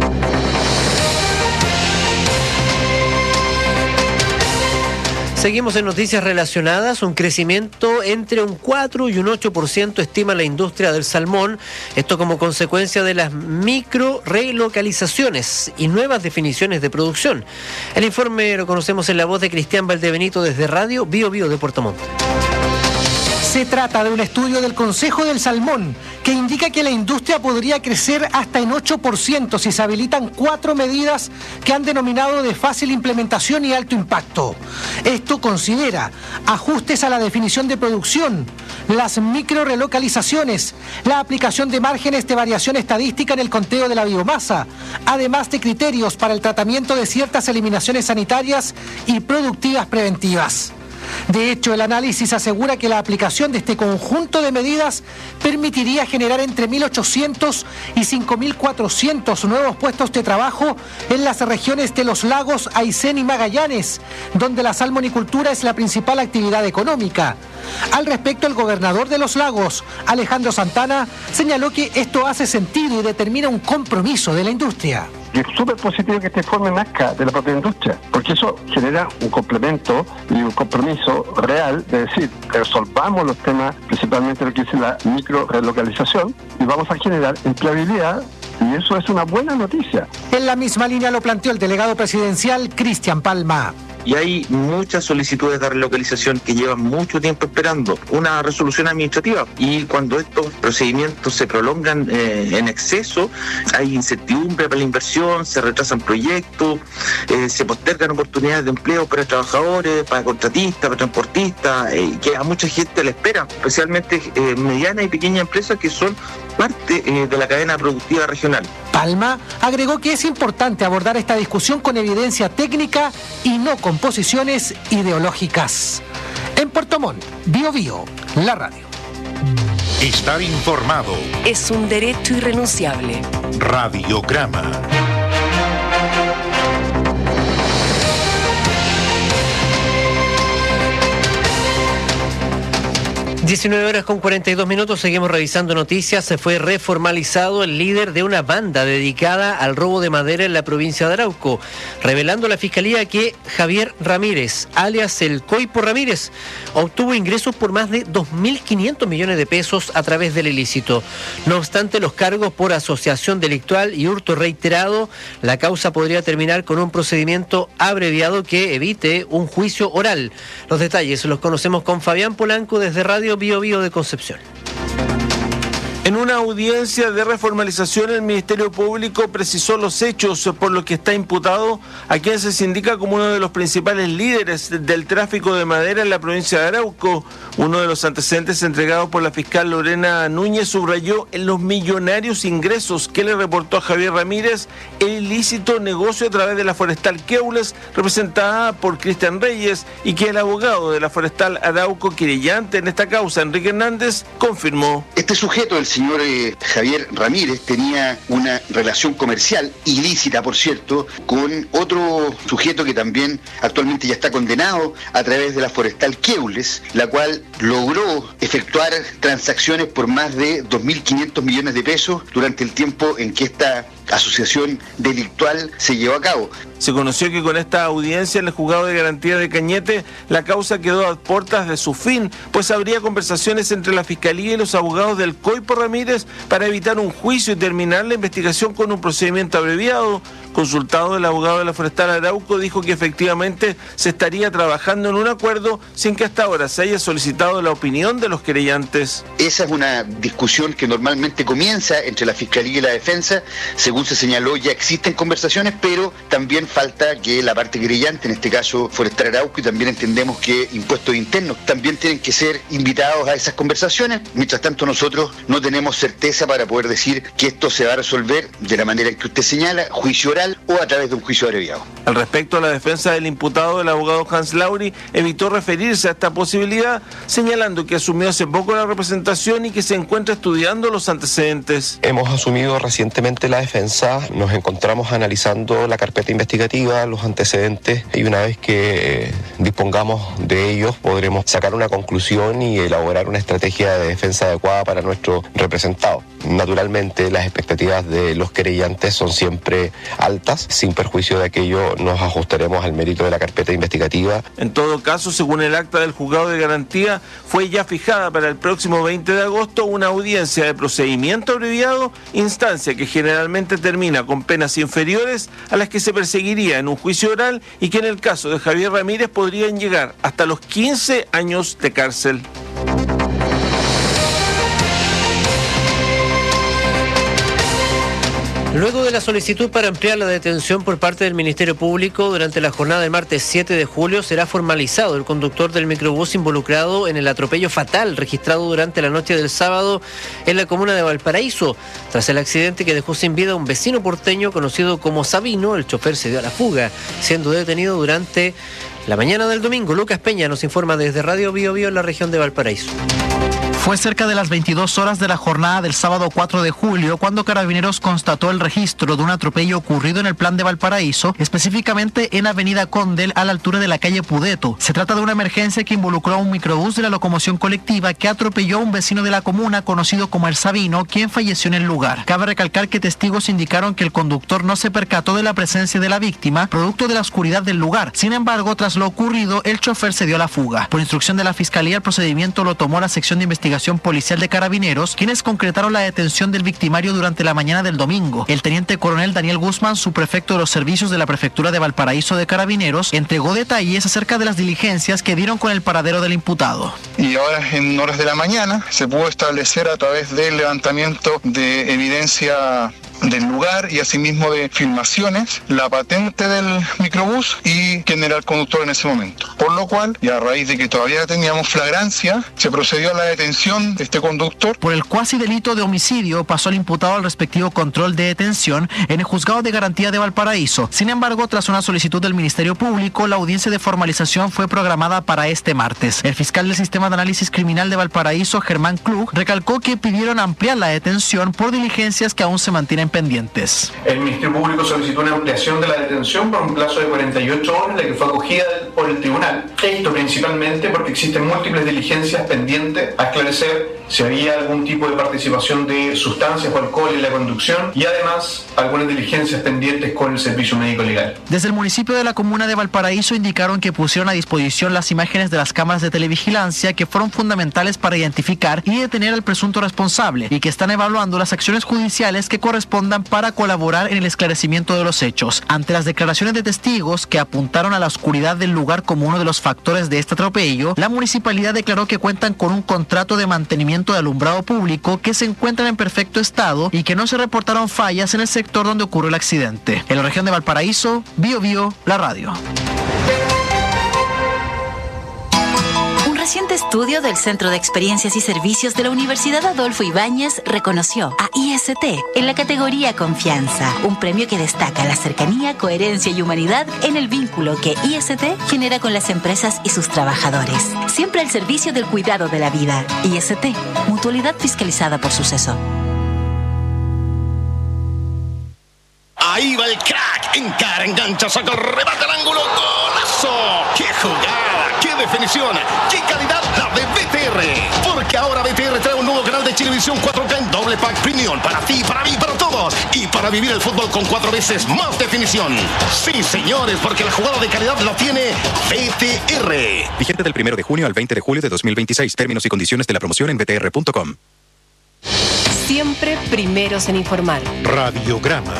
Seguimos en noticias relacionadas. Un crecimiento entre un 4 y un 8% estima la industria del salmón. Esto como consecuencia de las micro relocalizaciones y nuevas definiciones de producción. El informe lo conocemos en la voz de Cristian Valdebenito desde Radio Bio Bio de Puerto Montt. Se trata de un estudio del Consejo del Salmón que indica que la industria podría crecer hasta en 8% si se habilitan 4 medidas que han denominado de fácil implementación y alto impacto. Esto considera ajustes a la definición de producción, las micro relocalizaciones, la aplicación de márgenes de variación estadística en el conteo de la biomasa, además de criterios para el tratamiento de ciertas eliminaciones sanitarias y productivas preventivas. De hecho, el análisis asegura que la aplicación de este conjunto de medidas permitiría generar entre 1.800 y 5.400 nuevos puestos de trabajo en las regiones de los lagos Aysén y Magallanes, donde la salmonicultura es la principal actividad económica. Al respecto, el gobernador de los lagos, Alejandro Santana, señaló que esto hace sentido y determina un compromiso de la industria. Y es súper positivo que este informe nazca de la propia industria, porque eso genera un complemento y un compromiso real de decir, resolvamos los temas, principalmente lo que es la micro relocalización, y vamos a generar empleabilidad, y eso es una buena noticia. En la misma línea lo planteó el delegado presidencial Cristian Palma. Y hay muchas solicitudes de relocalización que llevan mucho tiempo esperando una resolución administrativa, y cuando estos procedimientos se prolongan en exceso, hay incertidumbre para la inversión, se retrasan proyectos, se postergan oportunidades de empleo para trabajadores, para contratistas, para transportistas, que a mucha gente le espera, especialmente medianas y pequeñas empresas que son parte de la cadena productiva regional. Palma agregó que es importante abordar esta discusión con evidencia técnica y no con posiciones ideológicas. En Puerto Montt, Bio Bio, la radio. Estar informado es un derecho irrenunciable. Radiograma. 19:42, seguimos revisando noticias. Se fue reformalizado el líder de una banda dedicada al robo de madera en la provincia de Arauco, revelando a la Fiscalía que Javier Ramírez, alias el Coipo Ramírez, obtuvo ingresos por más de 2.500 millones de pesos a través del ilícito. No obstante los cargos por asociación delictual y hurto reiterado, la causa podría terminar con un procedimiento abreviado que evite un juicio oral. Los detalles los conocemos con Fabián Polanco desde Radio Bio Bio de Concepción. En una audiencia de reformalización, el Ministerio Público precisó los hechos por los que está imputado a quien se indica como uno de los principales líderes del tráfico de madera en la provincia de Arauco. Uno de los antecedentes entregados por la fiscal Lorena Núñez subrayó en los millonarios ingresos que le reportó a Javier Ramírez el ilícito negocio a través de la forestal Queules, representada por Cristian Reyes, y que el abogado de la forestal Arauco querellante en esta causa, Enrique Hernández, confirmó. Este sujeto, el señor señor Javier Ramírez tenía una relación comercial, ilícita por cierto, con otro sujeto que también actualmente ya está condenado a través de la forestal Keules, la cual logró efectuar transacciones por más de 2.500 millones de pesos durante el tiempo en que esta asociación delictual se llevó a cabo. Se conoció que con esta audiencia en el juzgado de garantía de Cañete, la causa quedó a puertas de su fin, pues habría conversaciones entre la Fiscalía y los abogados del Coipo Ramírez para evitar un juicio y terminar la investigación con un procedimiento abreviado. Consultado, el abogado de la Forestal Arauco dijo que efectivamente se estaría trabajando en un acuerdo sin que hasta ahora se haya solicitado la opinión de los querellantes. Esa es una discusión que normalmente comienza entre la Fiscalía y la Defensa. Según se señaló, ya existen conversaciones, pero también falta que la parte querellante, en este caso Forestal Arauco, y también entendemos que Impuestos Internos, también tienen que ser invitados a esas conversaciones. Mientras tanto, nosotros no tenemos certeza para poder decir que esto se va a resolver de la manera en que usted señala, juicio oral o a través de un juicio abreviado. Al respecto a la defensa del imputado, el abogado Hans Lauri evitó referirse a esta posibilidad, señalando que asumió hace poco la representación y que se encuentra estudiando los antecedentes. Hemos asumido recientemente la defensa, nos encontramos analizando la carpeta investigativa, los antecedentes, y una vez que dispongamos de ellos podremos sacar una conclusión y elaborar una estrategia de defensa adecuada para nuestro representado. Naturalmente, las expectativas de los querellantes son siempre altas. Sin perjuicio de aquello, nos ajustaremos al mérito de la carpeta investigativa. En todo caso, según el acta del juzgado de garantía, fue ya fijada para el próximo 20 de agosto una audiencia de procedimiento abreviado, instancia que generalmente termina con penas inferiores a las que se perseguiría en un juicio oral y que en el caso de Javier Ramírez podrían llegar hasta los 15 años de cárcel. Luego de la solicitud para ampliar la detención por parte del Ministerio Público, durante la jornada del martes 7 de julio será formalizado el conductor del microbús involucrado en el atropello fatal registrado durante la noche del sábado en la comuna de Valparaíso. Tras el accidente que dejó sin vida a un vecino porteño conocido como Sabino, el chofer se dio a la fuga, siendo detenido durante la mañana del domingo. Lucas Peña nos informa desde Radio Bio Bio en la región de Valparaíso. Fue cerca de las 22 horas de la jornada del sábado 4 de julio cuando Carabineros constató el registro de un atropello ocurrido en el Plan de Valparaíso, específicamente en Avenida Condel a la altura de la calle Pudeto. Se trata de una emergencia que involucró a un microbús de la locomoción colectiva que atropelló a un vecino de la comuna conocido como El Sabino, quien falleció en el lugar. Cabe recalcar que testigos indicaron que el conductor no se percató de la presencia de la víctima, producto de la oscuridad del lugar. Sin embargo, tras lo ocurrido, el chofer se dio a la fuga. Por instrucción de la Fiscalía, el procedimiento lo tomó la sección de investigación policial de Carabineros, quienes concretaron la detención del victimario durante la mañana del domingo. El teniente coronel Daniel Guzmán, subprefecto de los servicios de la Prefectura de Valparaíso de Carabineros, entregó detalles acerca de las diligencias que dieron con el paradero del imputado. Y ahora, en horas de la mañana, se pudo establecer a través del levantamiento de evidencia del lugar y asimismo de filmaciones, la patente del microbús y quién era el conductor en ese momento. Por lo cual, y a raíz de que todavía teníamos flagrancia, se procedió a la detención de este conductor. Por el cuasi delito de homicidio pasó el imputado al respectivo control de detención en el Juzgado de Garantía de Valparaíso. Sin embargo, tras una solicitud del Ministerio Público, la audiencia de formalización fue programada para este martes. El fiscal del Sistema de Análisis Criminal de Valparaíso, Germán Klug, recalcó que pidieron ampliar la detención por diligencias que aún se mantienen pendientes. El Ministerio Público solicitó una ampliación de la detención por un plazo de 48 horas, la que fue acogida por el tribunal. Esto principalmente porque existen múltiples diligencias pendientes a esclarecer si había algún tipo de participación de sustancias o alcohol en la conducción y además algunas diligencias pendientes con el servicio médico legal. Desde el municipio de la comuna de Valparaíso indicaron que pusieron a disposición las imágenes de las cámaras de televigilancia que fueron fundamentales para identificar y detener al presunto responsable y que están evaluando las acciones judiciales que correspondan para colaborar en el esclarecimiento de los hechos. Ante las declaraciones de testigos que apuntaron a la oscuridad del lugar como uno de los factores de este atropello, la municipalidad declaró que cuentan con un contrato de mantenimiento de alumbrado público que se encuentran en perfecto estado y que no se reportaron fallas en el sector donde ocurrió el accidente. En la región de Valparaíso, Bio Bio, la radio. Un reciente estudio del Centro de Experiencias y Servicios de la Universidad Adolfo Ibáñez reconoció a IST en la categoría Confianza, un premio que destaca la cercanía, coherencia y humanidad en el vínculo que IST genera con las empresas y sus trabajadores. Siempre al servicio del cuidado de la vida. IST, mutualidad fiscalizada por Suceso. el crack. Encara, engancha, saca el remate al ángulo. ¡Golazo! ¡Qué jugada! ¡Qué definición! ¡Qué calidad la de BTR! Porque ahora BTR trae un nuevo canal de Chilevisión 4K en doble pack premium. Para ti, para mí, para todos. Y para vivir el fútbol con 4 veces más definición. Sí, señores, porque la jugada de calidad la tiene BTR. Vigente del 1 de junio al 20 de julio de 2026. Términos y condiciones de la promoción en btr.com. Siempre primeros en informar. Radiograma.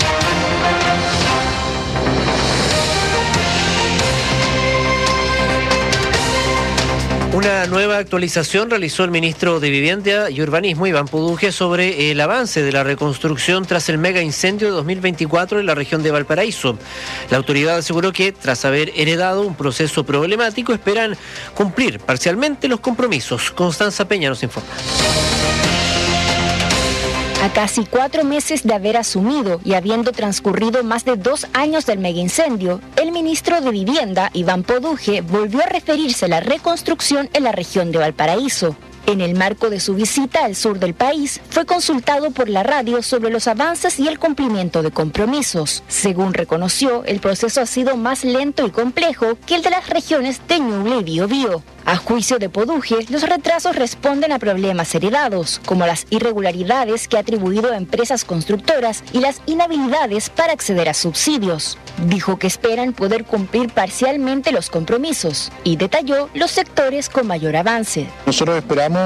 Una nueva actualización realizó el ministro de Vivienda y Urbanismo, Iván Poduje, sobre el avance de la reconstrucción tras el mega incendio de 2024 en la región de Valparaíso. La autoridad aseguró que, tras haber heredado un proceso problemático, esperan cumplir parcialmente los compromisos. Constanza Peña nos informa. A casi 4 meses de haber asumido y habiendo transcurrido más de 2 años del megaincendio, el ministro de Vivienda, Iván Poduje, volvió a referirse a la reconstrucción en la región de Valparaíso. En el marco de su visita al sur del país, fue consultado por la radio sobre los avances y el cumplimiento de compromisos. Según reconoció, el proceso ha sido más lento y complejo que el de las regiones de Ñuble y Biobío. A juicio de Poduje, los retrasos responden a problemas heredados, como las irregularidades que ha atribuido a empresas constructoras y las inhabilidades para acceder a subsidios. Dijo que esperan poder cumplir parcialmente los compromisos y detalló los sectores con mayor avance. Nosotros esperamos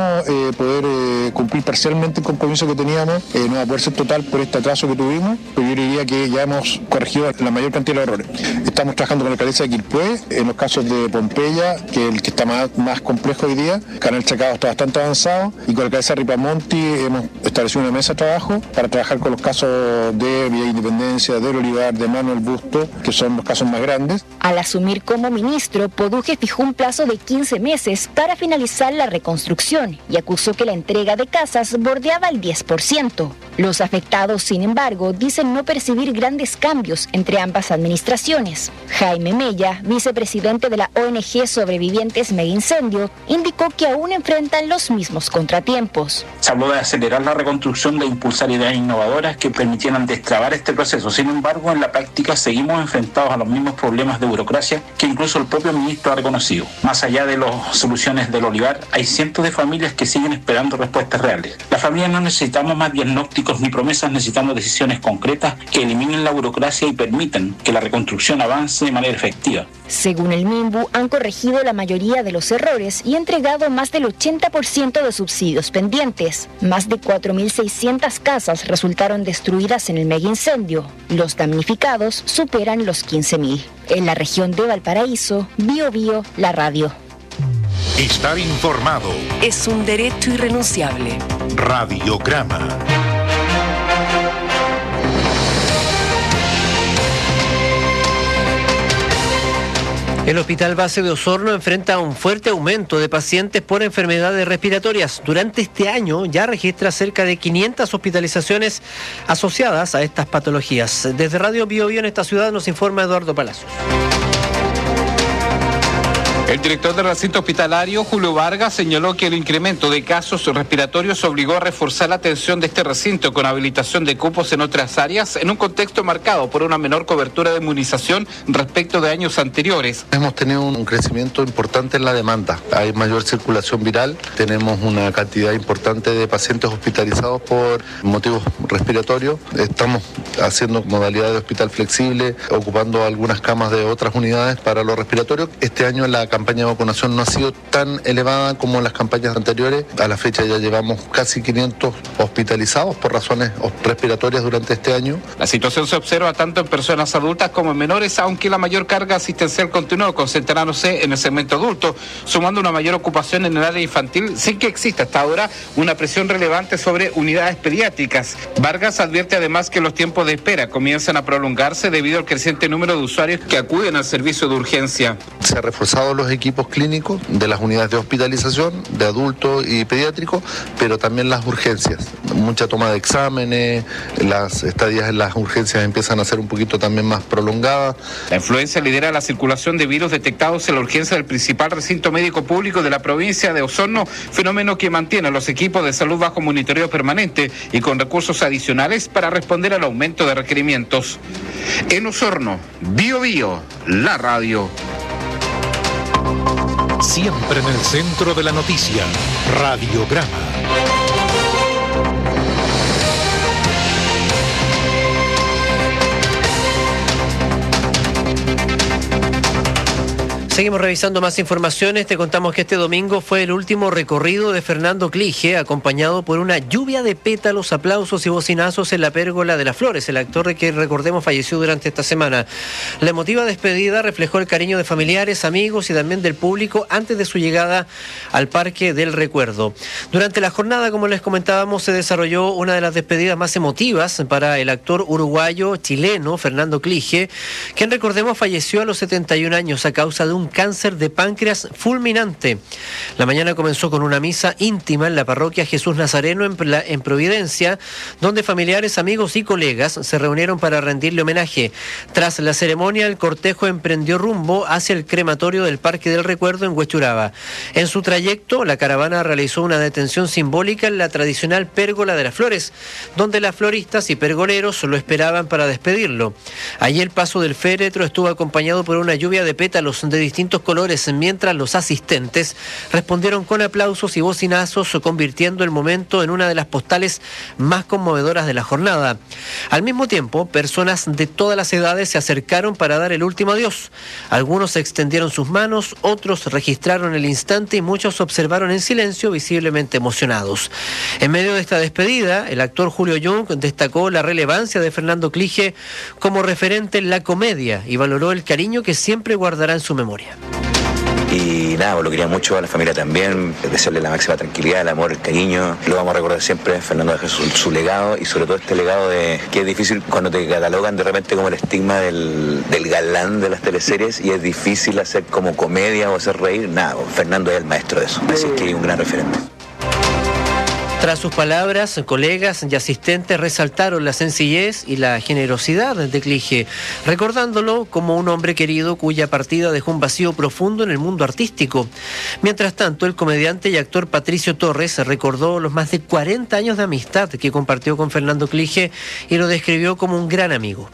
poder cumplir parcialmente el compromiso que teníamos, no va a poder ser total por este atraso que tuvimos, pero yo diría que ya hemos corregido la mayor cantidad de errores. Estamos trabajando con la alcaldesa de Quilpué, en los casos de Pompeya, que es el que está más complejo hoy día. Canal Chacao está bastante avanzado y con la alcaldesa de Ripamonti hemos establecido una mesa de trabajo para trabajar con los casos de Villa Independencia, del Olivar, de Manuel Busto, que son los casos más grandes. Al asumir como ministro, Poduje fijó un plazo de 15 meses para finalizar la reconstrucción y acusó que la entrega de casas bordeaba el 10%. Los afectados, sin embargo, dicen no percibir grandes cambios entre ambas administraciones. Jaime Mella, vicepresidente de la ONG Sobrevivientes Megaincendio, indicó que aún enfrentan los mismos contratiempos. Se habló de acelerar la reconstrucción, de impulsar ideas innovadoras que permitieran destrabar este proceso. Sin embargo, en la práctica seguimos enfrentados a los mismos problemas de burocracia que incluso el propio ministro ha reconocido. Más allá de las soluciones del Olivar, hay cientos de familias que siguen esperando respuestas reales. Las familias no necesitamos más diagnósticos ni promesas, necesitamos decisiones concretas que eliminen la burocracia y permitan que la reconstrucción avance de manera efectiva. Según el MIMBU, han corregido la mayoría de los errores y entregado más del 80% de subsidios pendientes. Más de 4.600 casas resultaron destruidas en el megaincendio. Los damnificados superan los 15.000. En la región de Valparaíso, Biobío, la radio. Estar informado es un derecho irrenunciable. Radiograma. El Hospital Base de Osorno enfrenta un fuerte aumento de pacientes por enfermedades respiratorias. Durante este año ya registra cerca de 500 hospitalizaciones asociadas a estas patologías. Desde Radio Biobío en esta ciudad nos informa Eduardo Palacios. El director del recinto hospitalario, Julio Vargas, señaló que el incremento de casos respiratorios obligó a reforzar la atención de este recinto con habilitación de cupos en otras áreas, en un contexto marcado por una menor cobertura de inmunización respecto de años anteriores. Hemos tenido un crecimiento importante en la demanda. Hay mayor circulación viral, tenemos una cantidad importante de pacientes hospitalizados por motivos respiratorios. Estamos haciendo modalidad de hospital flexible, ocupando algunas camas de otras unidades para los respiratorios. Este año la campaña de vacunación no ha sido tan elevada como en las campañas anteriores. A la fecha ya llevamos casi 500 hospitalizados por razones respiratorias durante este año. La situación se observa tanto en personas adultas como en menores, aunque la mayor carga asistencial continúa concentrándose en el segmento adulto, sumando una mayor ocupación en el área infantil, sin que exista hasta ahora una presión relevante sobre unidades pediátricas. Vargas advierte además que los tiempos de espera comienzan a prolongarse debido al creciente número de usuarios que acuden al servicio de urgencia. Se han reforzado los equipos clínicos de las unidades de hospitalización, de adultos y pediátricos, pero también las urgencias. Mucha toma de exámenes, las estadías en las urgencias empiezan a ser un poquito también más prolongadas. La influenza lidera la circulación de virus detectados en la urgencia del principal recinto médico público de la provincia de Osorno, fenómeno que mantiene a los equipos de salud bajo monitoreo permanente y con recursos adicionales para responder al aumento de requerimientos. En Osorno, Bio Bio, la radio. Siempre en el centro de la noticia, Radiograma. Seguimos revisando más informaciones. Te contamos que este domingo fue el último recorrido de Fernando Clige, acompañado por una lluvia de pétalos, aplausos y bocinazos en la Pérgola de las Flores. El actor que, recordemos, falleció durante esta semana. La emotiva despedida reflejó el cariño de familiares, amigos y también del público antes de su llegada al Parque del Recuerdo. Durante la jornada, como les comentábamos, se desarrolló una de las despedidas más emotivas para el actor uruguayo-chileno Fernando Clige, quien, recordemos, falleció a los 71 años a causa de un cáncer de páncreas fulminante. La mañana comenzó con una misa íntima en la parroquia Jesús Nazareno en Providencia, donde familiares, amigos y colegas se reunieron para rendirle homenaje. Tras la ceremonia, el cortejo emprendió rumbo hacia el crematorio del Parque del Recuerdo en Huechuraba. En su trayecto, la caravana realizó una detención simbólica en la tradicional Pérgola de las Flores, donde las floristas y pergoleros lo esperaban para despedirlo. Allí el paso del féretro estuvo acompañado por una lluvia de pétalos de distintos colores, mientras los asistentes respondieron con aplausos y bocinazos, convirtiendo el momento en una de las postales más conmovedoras de la jornada. Al mismo tiempo, personas de todas las edades se acercaron para dar el último adiós. Algunos extendieron sus manos, otros registraron el instante y muchos observaron en silencio, visiblemente emocionados. En medio de esta despedida, el actor Julio Jung destacó la relevancia de Fernando Clige como referente en la comedia y valoró el cariño que siempre guardará en su memoria. Y nada, lo quería mucho, a la familia también, desearle la máxima tranquilidad, el amor, el cariño. Lo vamos a recordar siempre. Fernando dejó su legado, y sobre todo este legado de que es difícil cuando te catalogan de repente como el estigma del galán de las teleseries, y es difícil hacer como comedia o hacer reír. Nada, Fernando es el maestro de eso, así que es un gran referente. Tras sus palabras, colegas y asistentes resaltaron la sencillez y la generosidad de Clige, recordándolo como un hombre querido cuya partida dejó un vacío profundo en el mundo artístico. Mientras tanto, el comediante y actor Patricio Torres recordó los más de 40 años de amistad que compartió con Fernando Clige y lo describió como un gran amigo.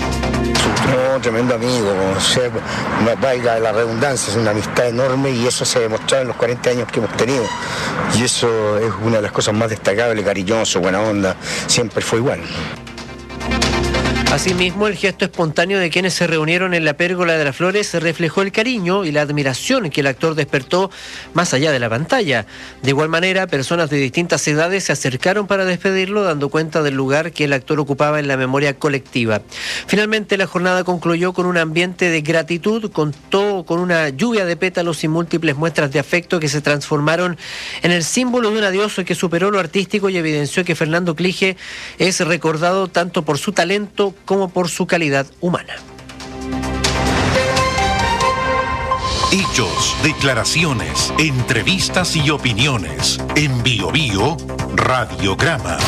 No, tremendo amigo, valga la redundancia, es una amistad enorme, y eso se ha demostrado en los 40 años que hemos tenido, y eso es una de las cosas más destacables, cariñoso, buena onda, siempre fue igual. Asimismo, el gesto espontáneo de quienes se reunieron en la Pérgola de las Flores reflejó el cariño y la admiración que el actor despertó más allá de la pantalla. De igual manera, personas de distintas edades se acercaron para despedirlo, dando cuenta del lugar que el actor ocupaba en la memoria colectiva. Finalmente, la jornada concluyó con un ambiente de gratitud, contó con una lluvia de pétalos y múltiples muestras de afecto que se transformaron en el símbolo de un adiós que superó lo artístico y evidenció que Fernando Clige es recordado tanto por su talento como por su calidad humana. Hechos, declaraciones, entrevistas y opiniones. En Bio Bio, Radiograma.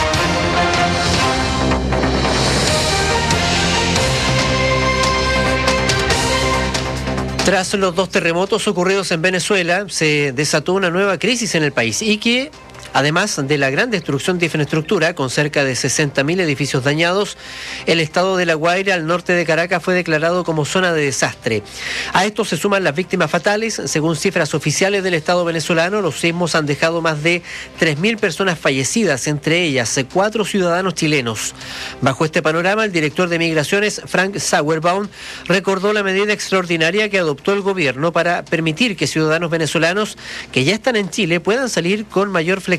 Tras los 2 terremotos ocurridos en Venezuela, se desató una nueva crisis en el país y que, además de la gran destrucción de infraestructura, con cerca de 60.000 edificios dañados, el estado de La Guaira, al norte de Caracas, fue declarado como zona de desastre. A esto se suman las víctimas fatales. Según cifras oficiales del Estado venezolano, los sismos han dejado más de 3.000 personas fallecidas, entre ellas 4 ciudadanos chilenos. Bajo este panorama, el director de Migraciones, Frank Sauerbaum, recordó la medida extraordinaria que adoptó el gobierno para permitir que ciudadanos venezolanos que ya están en Chile puedan salir con mayor flexibilidad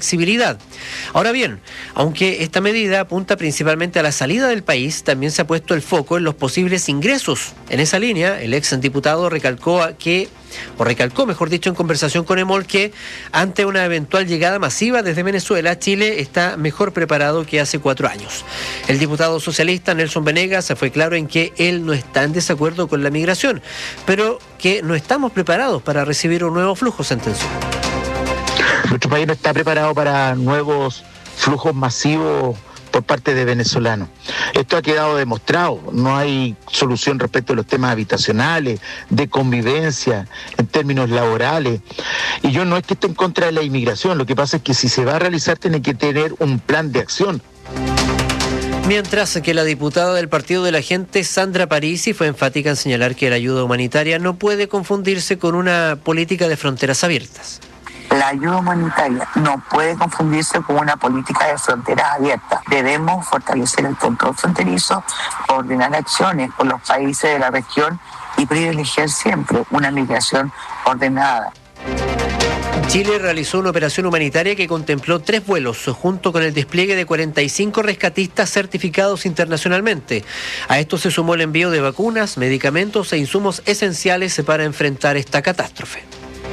flexibilidad. Ahora bien, aunque esta medida apunta principalmente a la salida del país, también se ha puesto el foco en los posibles ingresos. En esa línea, el ex diputado recalcó en conversación con EMOL que ante una eventual llegada masiva desde Venezuela, Chile está mejor preparado que hace 4 años. El diputado socialista Nelson Venegas fue claro en que él no está en desacuerdo con la migración, pero que no estamos preparados para recibir un nuevo flujo, sentenció. Nuestro país no está preparado para nuevos flujos masivos por parte de venezolanos. Esto ha quedado demostrado. No hay solución respecto a los temas habitacionales, de convivencia, en términos laborales. Y yo no es que esté en contra de la inmigración, lo que pasa es que si se va a realizar tiene que tener un plan de acción. Mientras que la diputada del Partido de la Gente, Sandra Parisi, fue enfática en señalar que la ayuda humanitaria no puede confundirse con una política de fronteras abiertas. La ayuda humanitaria no puede confundirse con una política de fronteras abiertas. Debemos fortalecer el control fronterizo, coordinar acciones con los países de la región y privilegiar siempre una migración ordenada. Chile realizó una operación humanitaria que contempló 3 vuelos, junto con el despliegue de 45 rescatistas certificados internacionalmente. A esto se sumó el envío de vacunas, medicamentos e insumos esenciales para enfrentar esta catástrofe.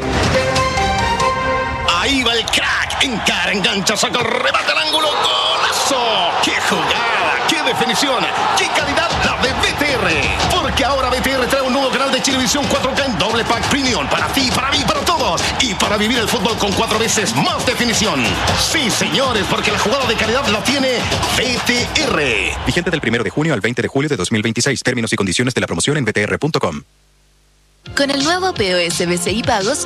Ahí va el crack, encara, engancha, saca el remate al ángulo, golazo. ¡Qué jugada! ¡Qué definición! ¡Qué calidad la de BTR! Porque ahora BTR trae un nuevo canal de Chilevisión 4K en doble pack premium para ti, para mí, para todos. Y para vivir el fútbol con 4 veces más definición. Sí, señores, porque la jugada de calidad la tiene BTR. Vigente del 1 de junio al 20 de julio de 2026. Términos y condiciones de la promoción en btr.com. Con el nuevo POS BCI Pagos,